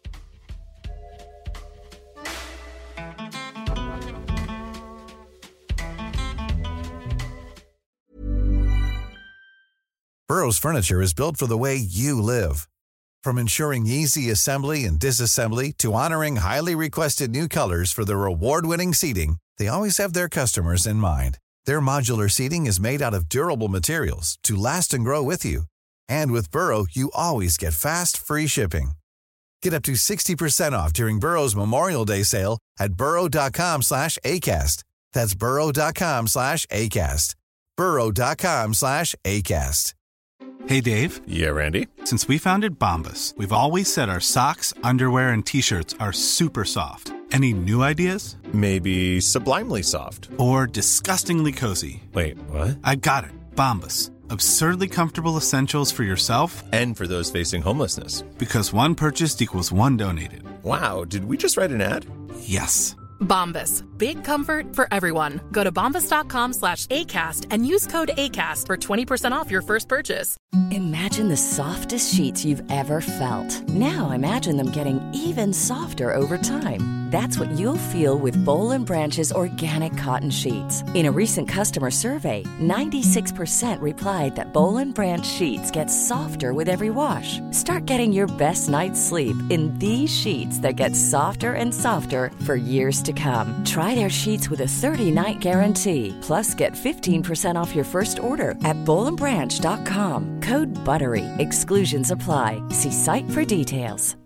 Burrow's furniture is built for the way you live. From ensuring easy assembly and disassembly to honoring highly requested new colors for their award-winning seating, they always have their customers in mind. Their modular seating is made out of durable materials to last and grow with you. And with Burrow, you always get fast, free shipping. Get up to sixty percent off during Burrow's Memorial Day sale at burrow.com slash ACAST. That's burrow.com slash ACAST. burrow.com slash ACAST. Hey, Dave. Yeah, Randy. Since we founded Bombas, we've always said our socks, underwear, and T-shirts are super soft. Any new ideas? Maybe sublimely soft. Or disgustingly cozy. Wait, what? I got it. Bombas. Absurdly comfortable essentials for yourself. And for those facing homelessness. Because one purchased equals one donated. Wow, did we just write an ad? Yes. Bombas. Big comfort for everyone. Go to bombas.com slash ACAST and use code ACAST for twenty percent off your first purchase. Imagine the softest sheets you've ever felt. Now imagine them getting even softer over time. That's what you'll feel with Bowl and Branch's organic cotton sheets. In a recent customer survey, ninety-six percent replied that Bowl and Branch sheets get softer with every wash. Start getting your best night's sleep in these sheets that get softer and softer for years to come. Try their sheets with a thirty-night guarantee. Plus, get fifteen percent off your first order at bowl and branch dot com. Code BUTTERY. Exclusions apply. See site for details.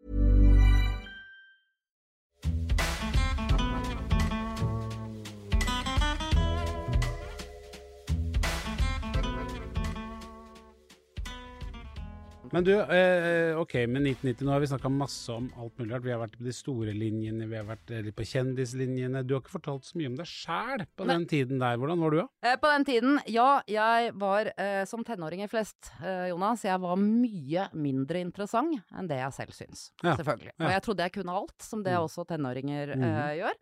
Men du, eh, ok, med nitten nitti, nå har vi snakket masse om alt mulig rart. Vi har vært på de store linjene, vi har vært litt på kjendislinjene. Du har ikke fortalt så mye om deg selv på den tiden der. Hvordan var du da? Eh, på den tiden, ja, jeg var eh, som tenåringer flest, eh, Jonas, jeg var mye mindre interessant enn det jeg selv syns, Ja. selvfølgelig. Ja. Og jeg trodde jeg kunne alt, som det Mm. også tenåringer eh, Mhm. gjør.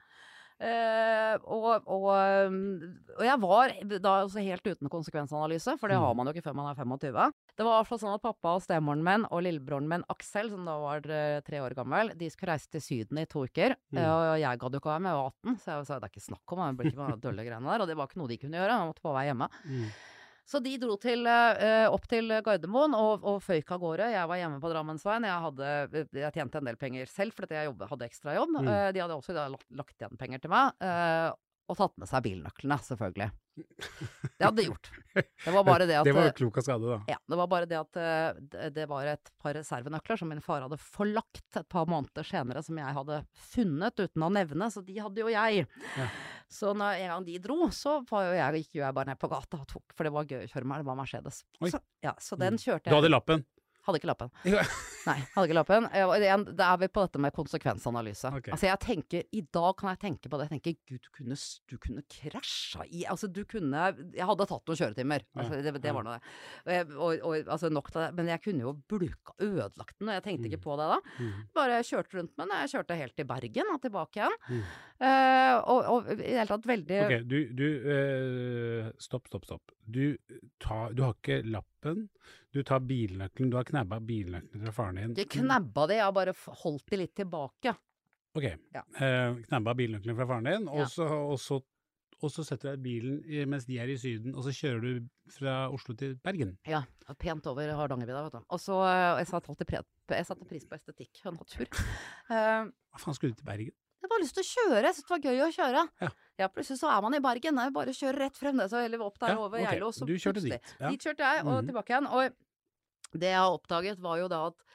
Eh, og, og, og jeg var da også helt uten konsekvensanalyse, for det har man jo ikke før man er tjuefem. Det var i hvert fall sånn at pappa og stemoren min og lillebroren min Aksel, som da var eh, tre år gammel, de skulle reise til Syden i to uker. Mm. Eh, og jeg gadd jo ikke være med, jeg var atten, så jeg sa det er ikke snakk om, det blir ikke bare dølle greiene der. Og det var ikke noe de kunne gjøre, jeg måtte bare være hjemme. Mm. Så de dro til, eh, opp til Gardermoen og, og føyk av gårde. Jeg var hjemme på Drammensveien. Jeg, hadde, jeg tjente en del penger selv, fordi jeg jobbet, hadde ekstra jobb. Mm. Eh, de hadde også da lagt, lagt igjen penger til meg. Eh, og tatt med seg bilnøklene, selvfølgelig. Det hadde de gjort. Det var bare det at Det var jo klok av skade, da. Ja, det var bare det at eh, det, det var et par reservenøkler som min far hadde forlagt et par måneder senere, som jeg hadde funnet uten å nevne, så de hadde jo jeg. Ja. Så når en gang de dro, så var jo jeg, gikk jo jeg bare ned på gata og tok, for det var gøy å kjøre meg, det var Mercedes. Oi. Så, ja, så den kjørte Du jeg. hadde lappen? Hadde ikke lappen. Ja. Nei, hadde ikke lappen. Jeg var- igjen, Da er vi på dette med konsekvensanalyse. Ok. Altså jeg tenker, i dag kan jeg tenke på det, jeg tenker, Gud, du kunne, s- du kunne krasja i, altså du kunne, jeg hadde tatt noen kjøretimer, altså, det, det var noe det. Og, jeg, og, og altså nok til det, men jeg kunne jo bulka, ødelagt den, og jeg tenkte ikke på det da. Mm. Bare kjørte rundt med den, jeg kjørte helt til Bergen og tilbake igjen. Mm. Eh, og, og i det hele tatt veldig... Ok, du, du eh, stopp, stopp, stopp. Du, tar, du har ikke lappen, du tar bilnøkkelen, du har knabba bilnøkkelen fra faren din. Jeg knabba det, jeg har bare f- holdt det litt tilbake. Ok, Ja. eh, knabba bilnøkkelen fra faren din, og Ja. så, og så, og så setter du deg i bilen i- mens de er i Syden, og så kjører du fra Oslo til Bergen. Ja, pent over Hardangervidda, vet du. Og så, eh, jeg satte alltid pre jeg satte pris på estetikk og natur. Eh, Hva faen skulle du til Bergen? Jeg hadde bare lyst til å kjøre, jeg synes det var gøy å kjøre. Ja. Ja, plutselig så er man i Bergen, det er jo bare å kjøre rett frem det, så eller opp der Ja, over ok. Geilo, så Du kjørte plutselig- dit, ja. Dit kjørte jeg, og Mhm. tilbake igjen. Og det jeg har oppdaget var jo da at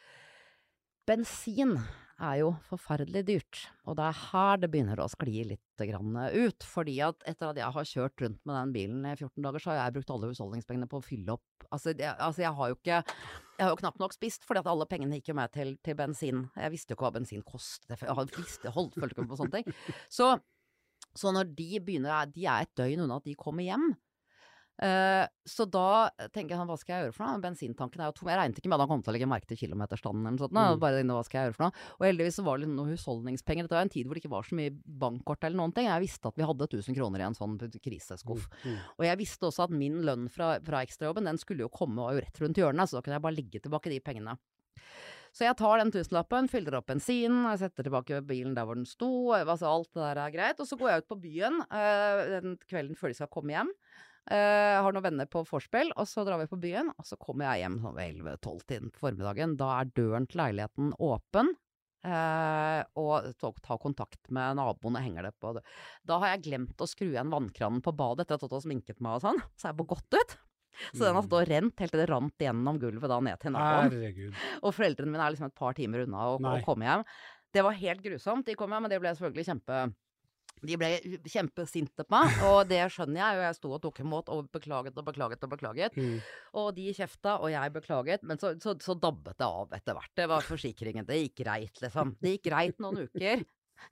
bensin er jo forferdelig dyrt, og det er her det begynner å skli litt grann ut, fordi at etter at jeg har kjørt rundt med den bilen i fjorten dager, så har jeg brukt alle husholdningspengene på å fylle opp. Altså, jeg, altså jeg har jo ikke, jeg har jo knapt nok spist, fordi at alle pengene gikk jo med til, til bensin. Jeg visste jo ikke hva bensin kostet, jeg hadde visst, jeg holdt, følte ikke på sånne ting. Så, så når de begynner, de er et døgn unna at de kommer hjem, Uh, så da tenker jeg, hva skal jeg gjøre for noe? Bensintanken er jo tom. Jeg regnet ikke med at han kom til å legge merke til kilometerstanden eller sånt. Mm. Bare inne, hva skal jeg gjøre for noe? Og heldigvis så var det litt noen husholdningspenger. Dette var en tid hvor det ikke var så mye bankkort eller noen ting. Jeg visste at vi hadde tusen kroner i en sånn kriseskuff. Mm. Mm. Og jeg visste også at min lønn fra, fra ekstrajobben, den skulle jo komme og jo rett rundt hjørnet, så da kunne jeg bare legge tilbake de pengene. Så jeg tar den tusenlappen, fyller opp bensin, jeg setter tilbake bilen der hvor den sto, altså alt det der er greit, og så går jeg ut på byen uh, den kvelden før de skal komme hjem. Jeg uh, har noen venner på forspill, og så drar vi på byen, og så kommer jeg hjem sånn ved elleve tolv tiden på formiddagen. Da er døren til leiligheten åpen, uh, og tar kontakt med naboen og henger det på. Da har jeg glemt å skru igjen vannkranen på badet etter at jeg har sminket meg og sånn, så er jeg på godt ut. Så den har stått og rent helt til det rant gjennom gulvet da ned til naboen. Herregud. Og foreldrene mine er liksom et par timer unna å, å komme hjem. Det var helt grusomt, de kom hjem, men det ble selvfølgelig kjempe... De ble kjempesinte på meg, og det skjønner jeg, og jeg sto og tok imot og beklaget og beklaget og beklaget. Mm. Og de kjefta, og jeg beklaget, men så, så, så dabbet det av etter hvert. Det var forsikringen, det gikk greit liksom. Det gikk greit noen uker,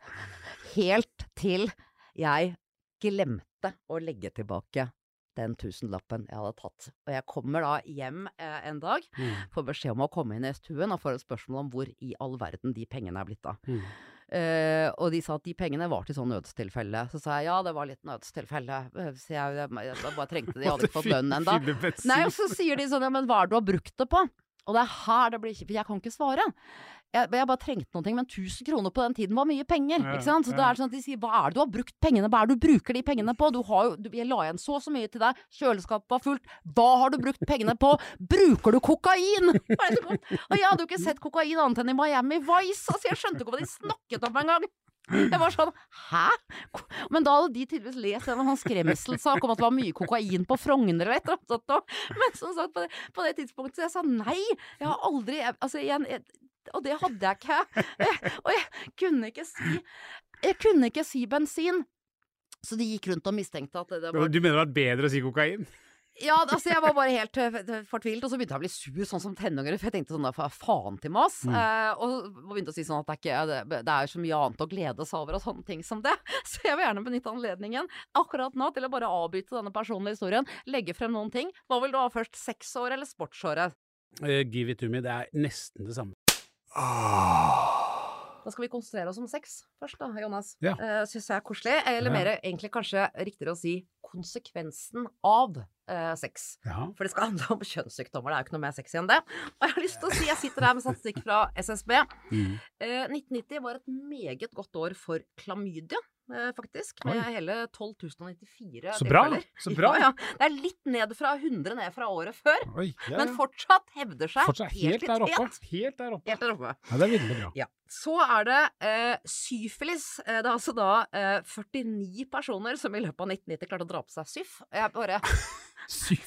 helt til jeg glemte å legge tilbake den tusenlappen jeg hadde tatt. Og jeg kommer da hjem eh, en dag, mm. får beskjed om å komme inn i stuen og får et spørsmål om hvor i all verden de pengene er blitt av. Mm. Uh, og de sa at de pengene var til sånn nødstilfelle. Så sa jeg ja, det var litt nødstilfelle. Så jeg, jeg, jeg bare trengte det, jeg hadde ikke fått lønn enda. Nei, og så sier de sånn, ja, men hva er det du har brukt det på? Og det er her det blir kjipt, for jeg kan ikke svare. jeg, jeg bare trengte noen ting, men tusen kroner på den tiden var mye penger, Ja, ikke sant? Så ja. det er sånn at de sier, hva er det du har brukt pengene, hva er det du bruker de pengene på? Du har jo, du, jeg la igjen så så mye til deg, kjøleskapet var fullt, hva har du brukt pengene på? Bruker du kokain? Og jeg hadde jo ikke sett kokain annet enn i Miami Vice, altså jeg skjønte ikke hva de snakket om en gang. Jeg var sånn, hæ? Men da hadde de tydeligvis lest en sånn skremselsak om at det var mye kokain på Frogner eller et eller annet sånt. Men som sagt, på det, på det tidspunktet, så jeg sa nei, jeg har aldri, jeg, altså igjen, jeg, og det hadde jeg ikke. Jeg, og jeg kunne ikke si, jeg kunne ikke si bensin. Så de gikk rundt og mistenkte at det var... Du mener det var bedre å si kokain? Ja, altså jeg var bare helt uh, fortvilt, og så begynte jeg å bli sur sånn som tenåringer, for jeg tenkte sånn da, faen til mas, mm. uh, og begynte å si sånn at det er, ikke, det, det er så mye annet å glede seg over og sånne ting som det, så jeg vil gjerne benytte anledningen akkurat nå til å bare avbryte denne personlige historien, legge frem noen ting. Hva vil du ha først, sexår eller sportsåret? Uh, give it to me, det er nesten det samme. Da skal vi konsentrere oss om sex først da, Jonas. Ja. Uh, synes jeg er koselig, eller mer egentlig kanskje riktigere å si konsekvensen av uh, sex. Ja. For det skal handle om kjønnssykdommer, det er jo ikke noe mer sexy enn det. Og jeg har lyst til å si, jeg sitter her med statistikk fra S S B. Mm. Uh, nitten nitti var et meget godt år for klamydia. Faktisk, med Oi. hele tolv tusen og nittifire Så bra, tilfeller. så bra. Ja, ja. Det er litt ned fra hundre ned fra året før, Oi, ja, ja. men fortsatt hevder seg fortsatt helt, helt der oppe. Helt der oppe. Helt der oppe. Ja, det er veldig bra. Ja. Så er det eh, syfilis. Eh, det er altså da eh, førtini personer som i løpet av nitten nitti klarte å dra på seg syf. Jeg bare... Syf?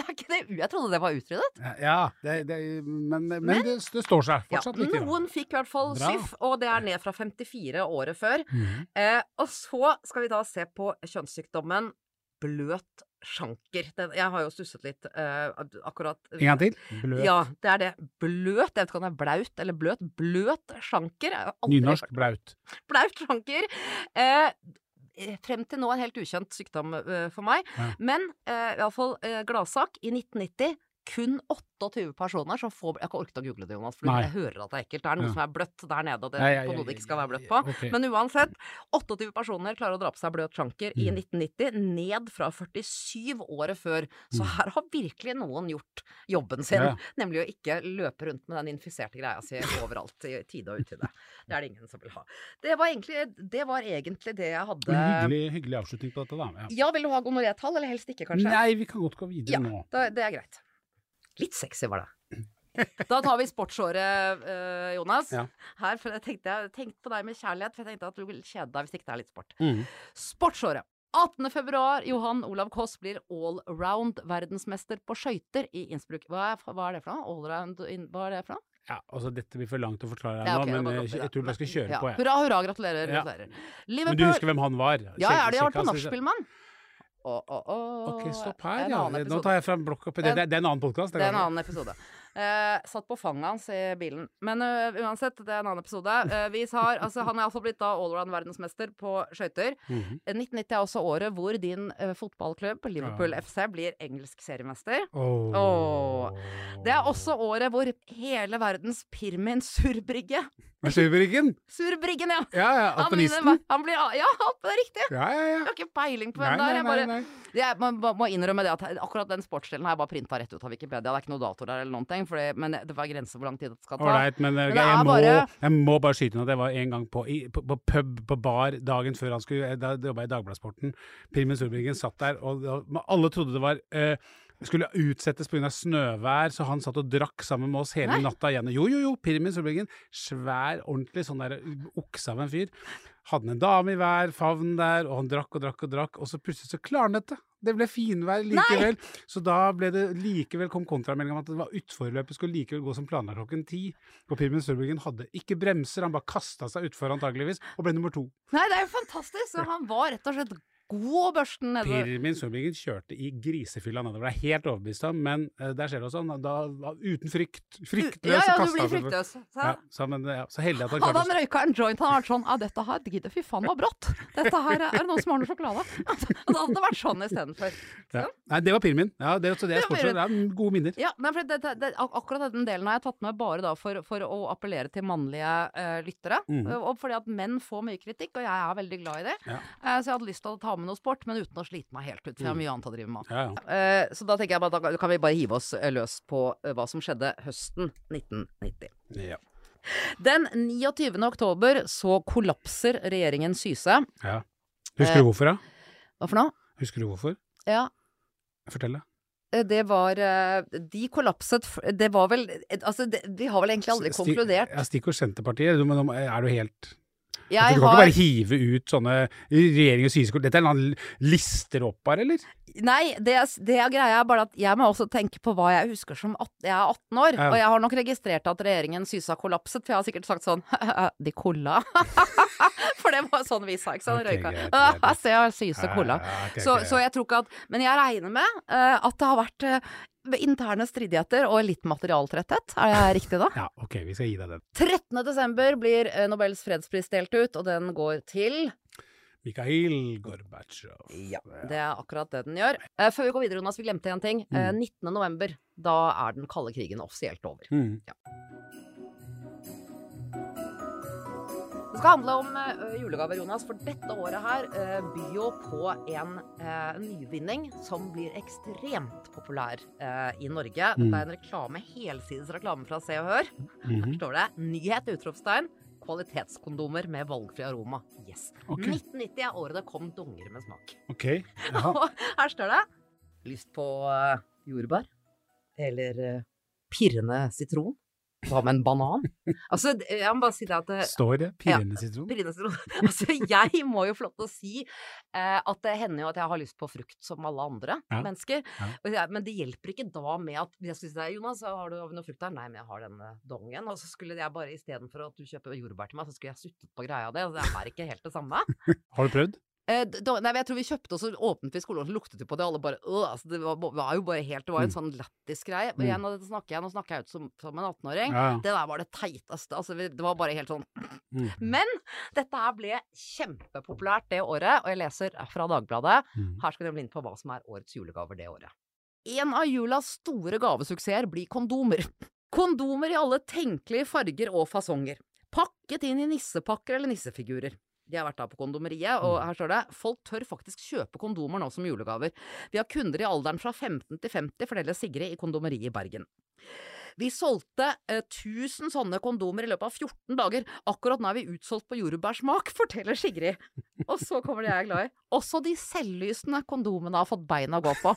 Jeg trodde det var utryddet. Ja, det, det, men, men, men det, det står seg fortsatt ja, litt. Noen fikk i hvert fall bra. Syf, og det er ned fra femtifire året før. Mm. Eh, og så skal vi da se på kjønnssykdommen bløt sjanker. Den, jeg har jo stusset litt uh, akkurat. En gang til? Bløt. Ja, det er det. Bløt. Jeg vet ikke om det er blaut eller bløt. Bløt sjanker. Nynorsk blaut. Blaut sjanker. Eh, frem til nå en helt ukjent sykdom uh, for meg. Ja. Men uh, i alle fall uh, gladsak i nitten nitti kun tjueåtte personer som får... Jeg kan orke å google det, Jonas, for jeg hører at det er ekkelt. Det er noe ja. som er bløtt der nede, og det er på noe det ikke skal være bløtt på. Okay. Men uansett, tjueåtte personer klarer å dra på seg bløt sjanker mm. i nitten nitti, ned fra førtisyv året før. Så mm. her har virkelig noen gjort jobben sin, ja. nemlig å ikke løpe rundt med den infiserte greia si overalt i tide og utide. Det er det ingen som vil ha. Det var egentlig det, var egentlig det jeg hadde... En hyggelig, hyggelig avslutning på dette da. Ja, ja vil du ha gonoré-tall, eller helst ikke, kanskje? Nei, vi kan godt gå videre ja, nå. Ja, det er greit. Litt sexy var det. Da tar vi sportsåret, uh, Jonas. Ja. Her, for jeg tenkte, jeg tenkte på deg med kjærlighet, for jeg tenkte at du ville kjede deg hvis ikke det er litt sport. Mm. Sportsåret. attende februar, Johan Olav Koss blir all-round verdensmester på skøyter i Innsbruck. Hva er, hva er det for noe? All-round, hva er det for noe? Ja, altså dette blir for langt å forklare her ja, okay, nå, men jeg, jeg tror jeg skal kjøre ja. på. Ja. Hurra, hurra, gratulerer. Ja. gratulerer. Men du husker hvem han var? Ja, ja, de har vært på Nachspielmann. Oh, oh, oh. Ok, stopp her, ja. Nå tar jeg frem blokk opp. Det, det, det er en annen podcast. Det er en annen episode. Uh, satt på fanget hans i bilen. Men uh, uansett, det er en annen episode. Uh, vi har, altså, han er i hvert fall blitt da allround verdensmester på skøyter. Mm-hmm. Uh, nitten nitti er også året hvor din uh, fotballklubb, Liverpool ja. F C, blir engelsk seriemester. Oh. Oh. Det er også året hvor hele verdens Pirmin Surbrigge Men Surbriggen? Surbriggen, ja. Ja, ja, alpinisten. Han, han blir, ja, det er riktig. Ja, ja, ja. Jeg har ikke peiling på hvem det er. Jeg, bare, nei, nei. jeg må, må innrømme det at akkurat den sportsdelen har jeg bare printet rett ut av Wikipedia. Det er ikke noe dator der eller noen ting, fordi, men det var grenser hvor lang tid det skal ta. Alright, men, men jeg, jeg, må, bare... jeg må bare skyte inn at det var en gang på, i, på, på pub, på bar, dagen før han skulle, da jobbet i Dagbladsporten. Pirmin Surbriggen satt der, og, og alle trodde det var... Uh, skulle utsettes på grunn av snøvær, så han satt og drakk sammen med oss hele Nei. natta igjen. Jo, jo, jo, Pirmin Surbriggen, svær, ordentlig, sånn der okse av en fyr. Hadde en dame i hver favn der, og han drakk og drakk og drakk, og så plutselig så klarnet det. Det ble finvær likevel. Nei. Så da ble det likevel, kom kontramelding om at det var utforløpet skulle likevel gå som planlagt klokken ti. Og Pirmin Surbriggen hadde ikke bremser, han bare kastet seg utfor antageligvis, og ble nummer to. Nei, det er jo fantastisk, så han var rett og slett god børsten nedover. Pirmin Surbriggen kjørte i grisefylla nedover. Det er helt overbevist om, men uh, der skjer det også, da, uten frykt. Fryktløs. Ja, ja, du blir fryktløs. Så, ja, så, men, ja, så heldig at han klarte. Hadde han røyka en joint, han hadde vært sånn, ja, dette her, gidder, fy faen, var brått. Dette her, er det noen som har noe sjokolade? Og da hadde det vært sånn i stedet for. Ja. Nei, det var Pirmin. Ja, det, så det er sportsår. Det er gode minner. Ja, men for det, det, det, akkurat den delen har jeg tatt med bare da for, for å appellere til mannlige uh, lyttere. Mm. Og fordi at menn får mye kritikk, og jeg er veldig glad i det. Ja. Uh, så jeg hadde lyst til å ta med noe sport, men uten å slite meg helt ut, for jeg har mye annet å drive med. Ja, ja. Uh, så da tenker jeg bare, da kan vi bare hive oss løs på uh, hva som skjedde høsten nitten nitti. Ja. Den niogtyvende oktober så kollapser regjeringen Syse. Ja. Husker du hvorfor da? Hva for noe? Husker du hvorfor? Ja. Fortell det. Det var, de kollapset, det var vel, altså det, vi har vel egentlig aldri konkludert. Ja, stikkord Senterpartiet, men er du helt... Jeg du kan har... ikke bare hive ut sånne regjering- og sysekort. Dette er en annen lister opp her, eller? Nei, det, det er greia bare at jeg må også tenke på hva jeg husker som at jeg er atten år. Ja. Og jeg har nok registrert at regjeringen Syse har kollapset, for jeg har sikkert sagt sånn, de kolla. For det var sånn vi sa, ikke sånn, okay, røyka. Greit, greit. Jeg ser Syse kolla. Ja, okay, så, okay. så jeg tror ikke at, men jeg regner med uh, at det har vært uh, interne stridigheter og litt materialtretthet. Er det riktig da? Ja, ok, vi skal gi deg den. trettende desember blir Nobels fredspris delt ut, og den går til... Mikhail Gorbatsjov. Ja, det er akkurat det den gjør. Eh, før vi går videre, Jonas, vi glemte en ting. Eh, nittende november, da er den kalde krigen offisielt over. Mm. Ja. Det skal handle om uh, julegaver, Jonas, for dette året her uh, byr jo på en uh, nyvinning som blir ekstremt populær uh, i Norge. Mm. Dette er en reklame, helsides reklame fra Se og Hør. Mm-hmm. Her står det, nyhet, utropstegn, kvalitetskondomer med valgfri aroma. Yes. Okay. nitten nitti er året det kom donger med smak. Ok, jaha. Og her står det, lyst på uh, jordbær, eller uh, pirrende sitron. Hva med en banan? Altså, jeg må bare si det at... Står det? Pirrende ja, sitron? Pirrende sitron. Altså, jeg må jo få lov til å si eh, at det hender jo at jeg har lyst på frukt som alle andre ja. mennesker. Ja. Men det hjelper ikke da med at jeg skulle si deg, Jonas, har du noe frukt der? Nei, men jeg har den dongen. Og så skulle jeg bare, i stedet for at du kjøper jordbær til meg, så skulle jeg suttet på greia det. Og det er ikke helt det samme. Har du prøvd? Eh, da, nei, jeg tror vi kjøpte, og så åpnet vi skolen, og så luktet vi på det, og alle bare, øh, altså, det var, var jo bare helt, det var en sånn lattis greie. Og jeg, nå snakker jeg, nå snakker jeg ut som, som en atten-åring, ja. Det der var det teiteste, altså, det var bare helt sånn. Mm. Men dette her ble kjempepopulært det året, og jeg leser fra Dagbladet. Mm. Her skal dere bli inn på hva som er årets julegaver det året. En av julas store gavesuksesser blir kondomer. Kondomer i alle tenkelige farger og fasonger. Pakket inn i nissepakker eller nissefigurer. De har vært da på kondomeriet, og her står det, folk tør faktisk kjøpe kondomer nå som julegaver. Vi har kunder i alderen fra femten til femti, forteller Sigrid i kondomeriet i Bergen. Vi solgte eh, tusen sånne kondomer i løpet av fjorten dager. Akkurat nå er vi utsolgt på jordbærsmak, forteller Sigrid. Og så kommer det jeg er glad i. Også de selvlysende kondomene har fått bein å gå på.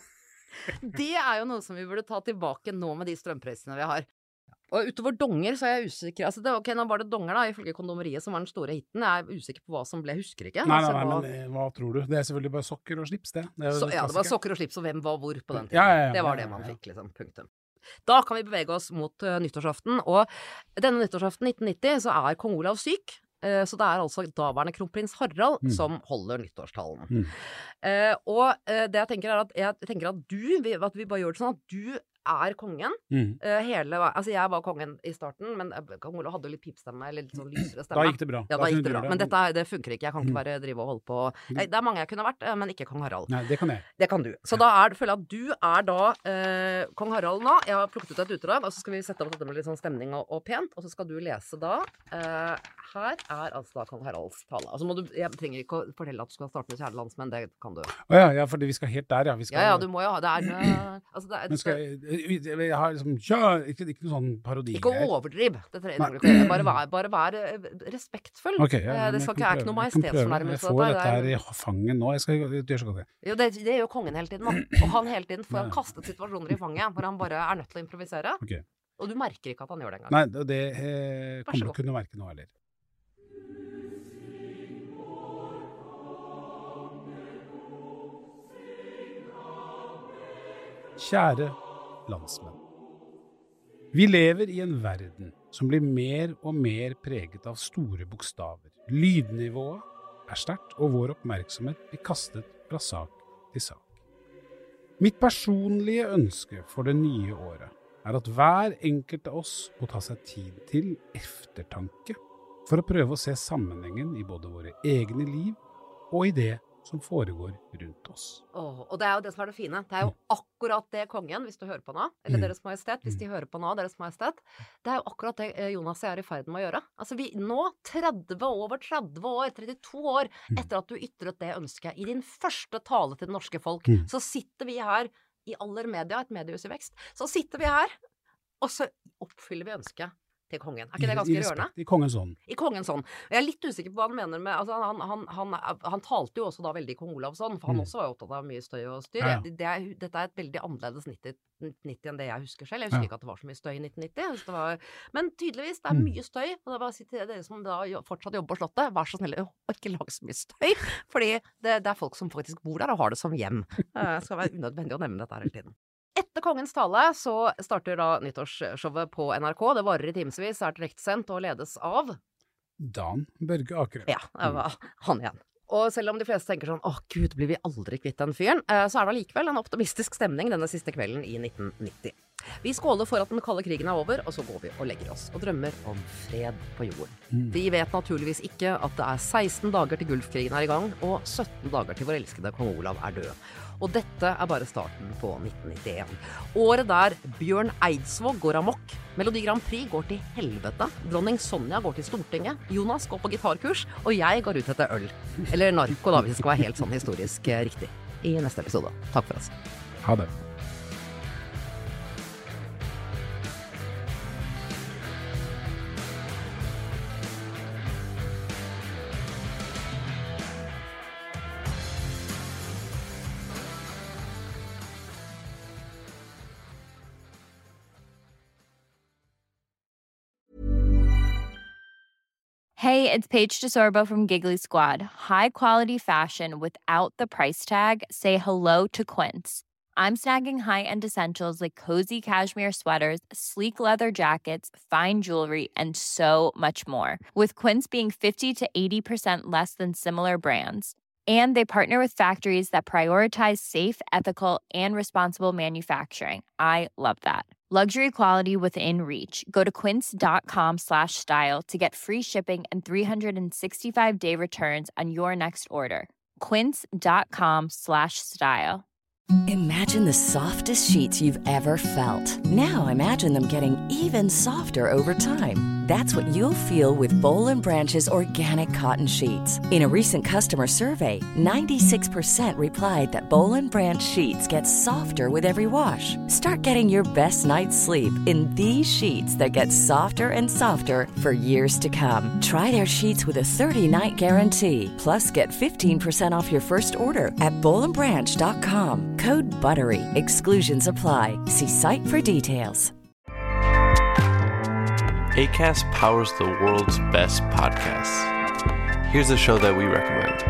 Det er jo noe som vi burde ta tilbake nå med de strømprisene vi har. Og utover donger så er jeg usikker. Altså det, ok, nå var det donger da, ifølge kondomeriet som var den store hitten. Jeg er usikker på hva som ble, jeg husker ikke. Nei, nei, altså, nei, hva... men hva tror du? Det er selvfølgelig bare sokker og slips, det. det, så, ja, det var sokker og slips, og hvem var hvor på den tiden. Ja, ja, ja, det var ja, ja, det man ja. fikk, liksom, punktum. Da kan vi bevege oss mot uh, nyttårsaften, og denne nyttårsaften nitten nitti så er kong Olav syk. Uh, så det er altså daværende kronprins Harald mm. som holder nyttårstalen. Mm. Uh, og uh, det jeg tenker er at, jeg tenker at du, at vi bare gjør det sånn at du er kongen. Mm. Uh, hele, altså jeg var kongen i starten, men uh, kong Olav hadde jo litt pipstemme, eller litt sånn lysere stemme. Da gikk det bra. Ja, da, da gikk det bra. Men dette det funker ikke. Jeg kan ikke bare drive og holde på. Nei, det er mange jeg kunne vært, uh, men ikke kong Harald. Nei, det kan jeg. Det kan du. Så ja. Da er, føler jeg at du er da uh, kong Harald nå. Jeg har plukket ut et utdrag, og så skal vi sette opp dette med litt sånn stemning og, og pent, og så skal du lese da. Uh, her er altså da kong Haralds tale. Altså må du, jeg trenger ikke å fortelle at du skal starte med kjære landsmenn, det kan du. Å ja, ja, fordi vi skal helt der, ja. Vi skal, ja, ja, du må jo ha, det er, uh, altså det er, men skal jeg, jeg har liksom, ja, ikke, ikke noe sånn parodi ikke her. overdriv, det trenger du ikke. Bare vær, bare vær respektfull. Okay, ja, det skal ikke være noe majestetsfornærmelse. Jeg får dette her i fanget nå, jeg skal gjøre så godt det. Jo, det, det gjør kongen hele tiden nå. Og han hele tiden får han kastet situasjoner i fanget, hvor han bare er nødt til å improvisere. Okay. Og du merker ikke at han gjør det engang. Nei, det eh, kommer til å kunne merke nå heller. Kjære landsmenn. Vi lever i en verden som blir mer og mer preget av store bokstaver. Lydnivået er sterkt, og vår oppmerksomhet blir kastet fra sak til sak. Mitt personlige ønske for det nye året er at hver enkelt av oss må ta seg tid til eftertanke for å prøve å se sammenhengen i både våre egne liv og i det som foregår rundt oss. Oh, og det er jo det som er det fine. Det er jo akkurat det kongen, hvis du hører på nå, eller mm. Deres Majestet, hvis de hører på nå, Deres Majestet, det er jo akkurat det Jonas og jeg er i ferd med å gjøre. Altså vi, nå, tretti, over tretti år, trettito år, mm. etter at du ytret det ønsket i din første tale til det norske folk, mm. så sitter vi her i Aller Media, et mediehus i vekst, så sitter vi her, og så oppfyller vi ønsket til kongen. Er ikke det ganske rørende? I kongens ånd. I kongens ånd. Jeg er litt usikker på hva han mener med altså han, han, han, han, han talte jo også da veldig kong Olavs ånd, for han mm. også var opptatt av mye støy og styr. Ja, ja. Det er, dette er et veldig annerledes nitti enn det jeg husker selv. Jeg husker ja. ikke at det var så mye støy i nitten nitti. Det var, men tydeligvis, det er mye støy. Og det er bare å si til dere som da fortsatt jobber på Slottet, vær så snille, å ikke lage så mye støy. Fordi det, det er folk som faktisk bor der og har det som hjem. Det skal være unødvendig å nevne dette her hele tiden. Etter kongens tale så starter da nyttårsshowet på N R K. Det varer i timesvis, er direktesendt og ledes av Dan Børge Akerø. Ja, det var han igjen. Og selv om de fleste tenker sånn, åh gud, blir vi aldri kvitt den fyren, så er det likevel en optimistisk stemning denne siste kvelden i nitten nitti. Vi skåler for at den kalde krigen er over, og så går vi og legger oss og drømmer om fred på jorden. Mm. Vi vet naturligvis ikke at det er seksten dager til Gulfkrigen er i gang, og sytten dager til vår elskede kong Olav er død. Og dette er bare starten på nitten nittien. Året der Bjørn Eidsvåg går amok, Melodi Grand Prix går til helvete, dronning Sonja går til Stortinget, Jonas går på gitarkurs, og jeg går ut etter øl. Eller narko da, hvis det skal være helt sånn historisk riktig. I neste episode. Takk for oss. Ha det. Hey, it's Paige DeSorbo from Giggly Squad. High quality fashion without the price tag. Say hello to Quince. I'm snagging high-end essentials like cozy cashmere sweaters, sleek leather jackets, fine jewelry, and so much more. With Quince being fifty to eighty percent less than similar brands. And they partner with factories that prioritize safe, ethical, and responsible manufacturing. I love that. Luxury quality within reach. Go to quince.com slash style to get free shipping and three sixty-five day returns on your next order. Quince.com slash style. Imagine the softest sheets you've ever felt. Now imagine them getting even softer over time. That's what you'll feel with Boll and Branch's organic cotton sheets. In a recent customer survey, ninety-six percent replied that Boll and Branch sheets get softer with every wash. Start getting your best night's sleep in these sheets that get softer and softer for years to come. Try their sheets with a thirty-night guarantee. Plus, get fifteen percent off your first order at boll and branch dot com. Code BUTTERY. Exclusions apply. See site for details. Acast powers the world's best podcasts. Here's a show that we recommend.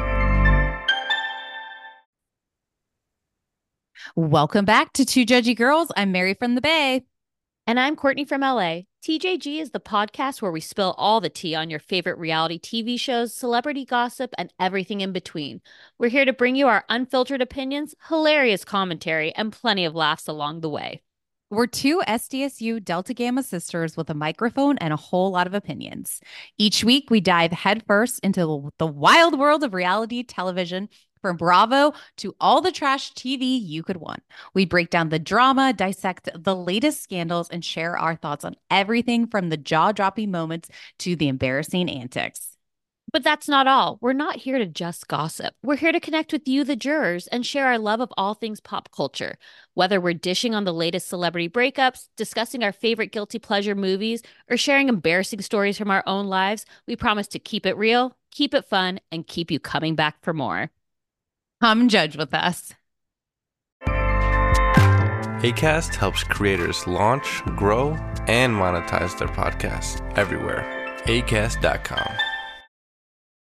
Welcome back to Two Judgy Girls. I'm Mary from the Bay. And I'm Courtney from L A. T J G is the podcast where we spill all the tea on your favorite reality T V shows, celebrity gossip, and everything in between. We're here to bring you our unfiltered opinions, hilarious commentary, and plenty of laughs along the way. We're two S D S U Delta Gamma sisters with a microphone and a whole lot of opinions. Each week, we dive headfirst into the wild world of reality television, from Bravo to all the trash T V you could want. We break down the drama, dissect the latest scandals, and share our thoughts on everything from the jaw-dropping moments to the embarrassing antics. But that's not all. We're not here to just gossip. We're here to connect with you, the jurors, and share our love of all things pop culture. Whether we're dishing on the latest celebrity breakups, discussing our favorite guilty pleasure movies, or sharing embarrassing stories from our own lives, we promise to keep it real, keep it fun, and keep you coming back for more. Come judge with us. Acast helps creators launch, grow, and monetize their podcasts everywhere. acast dot com.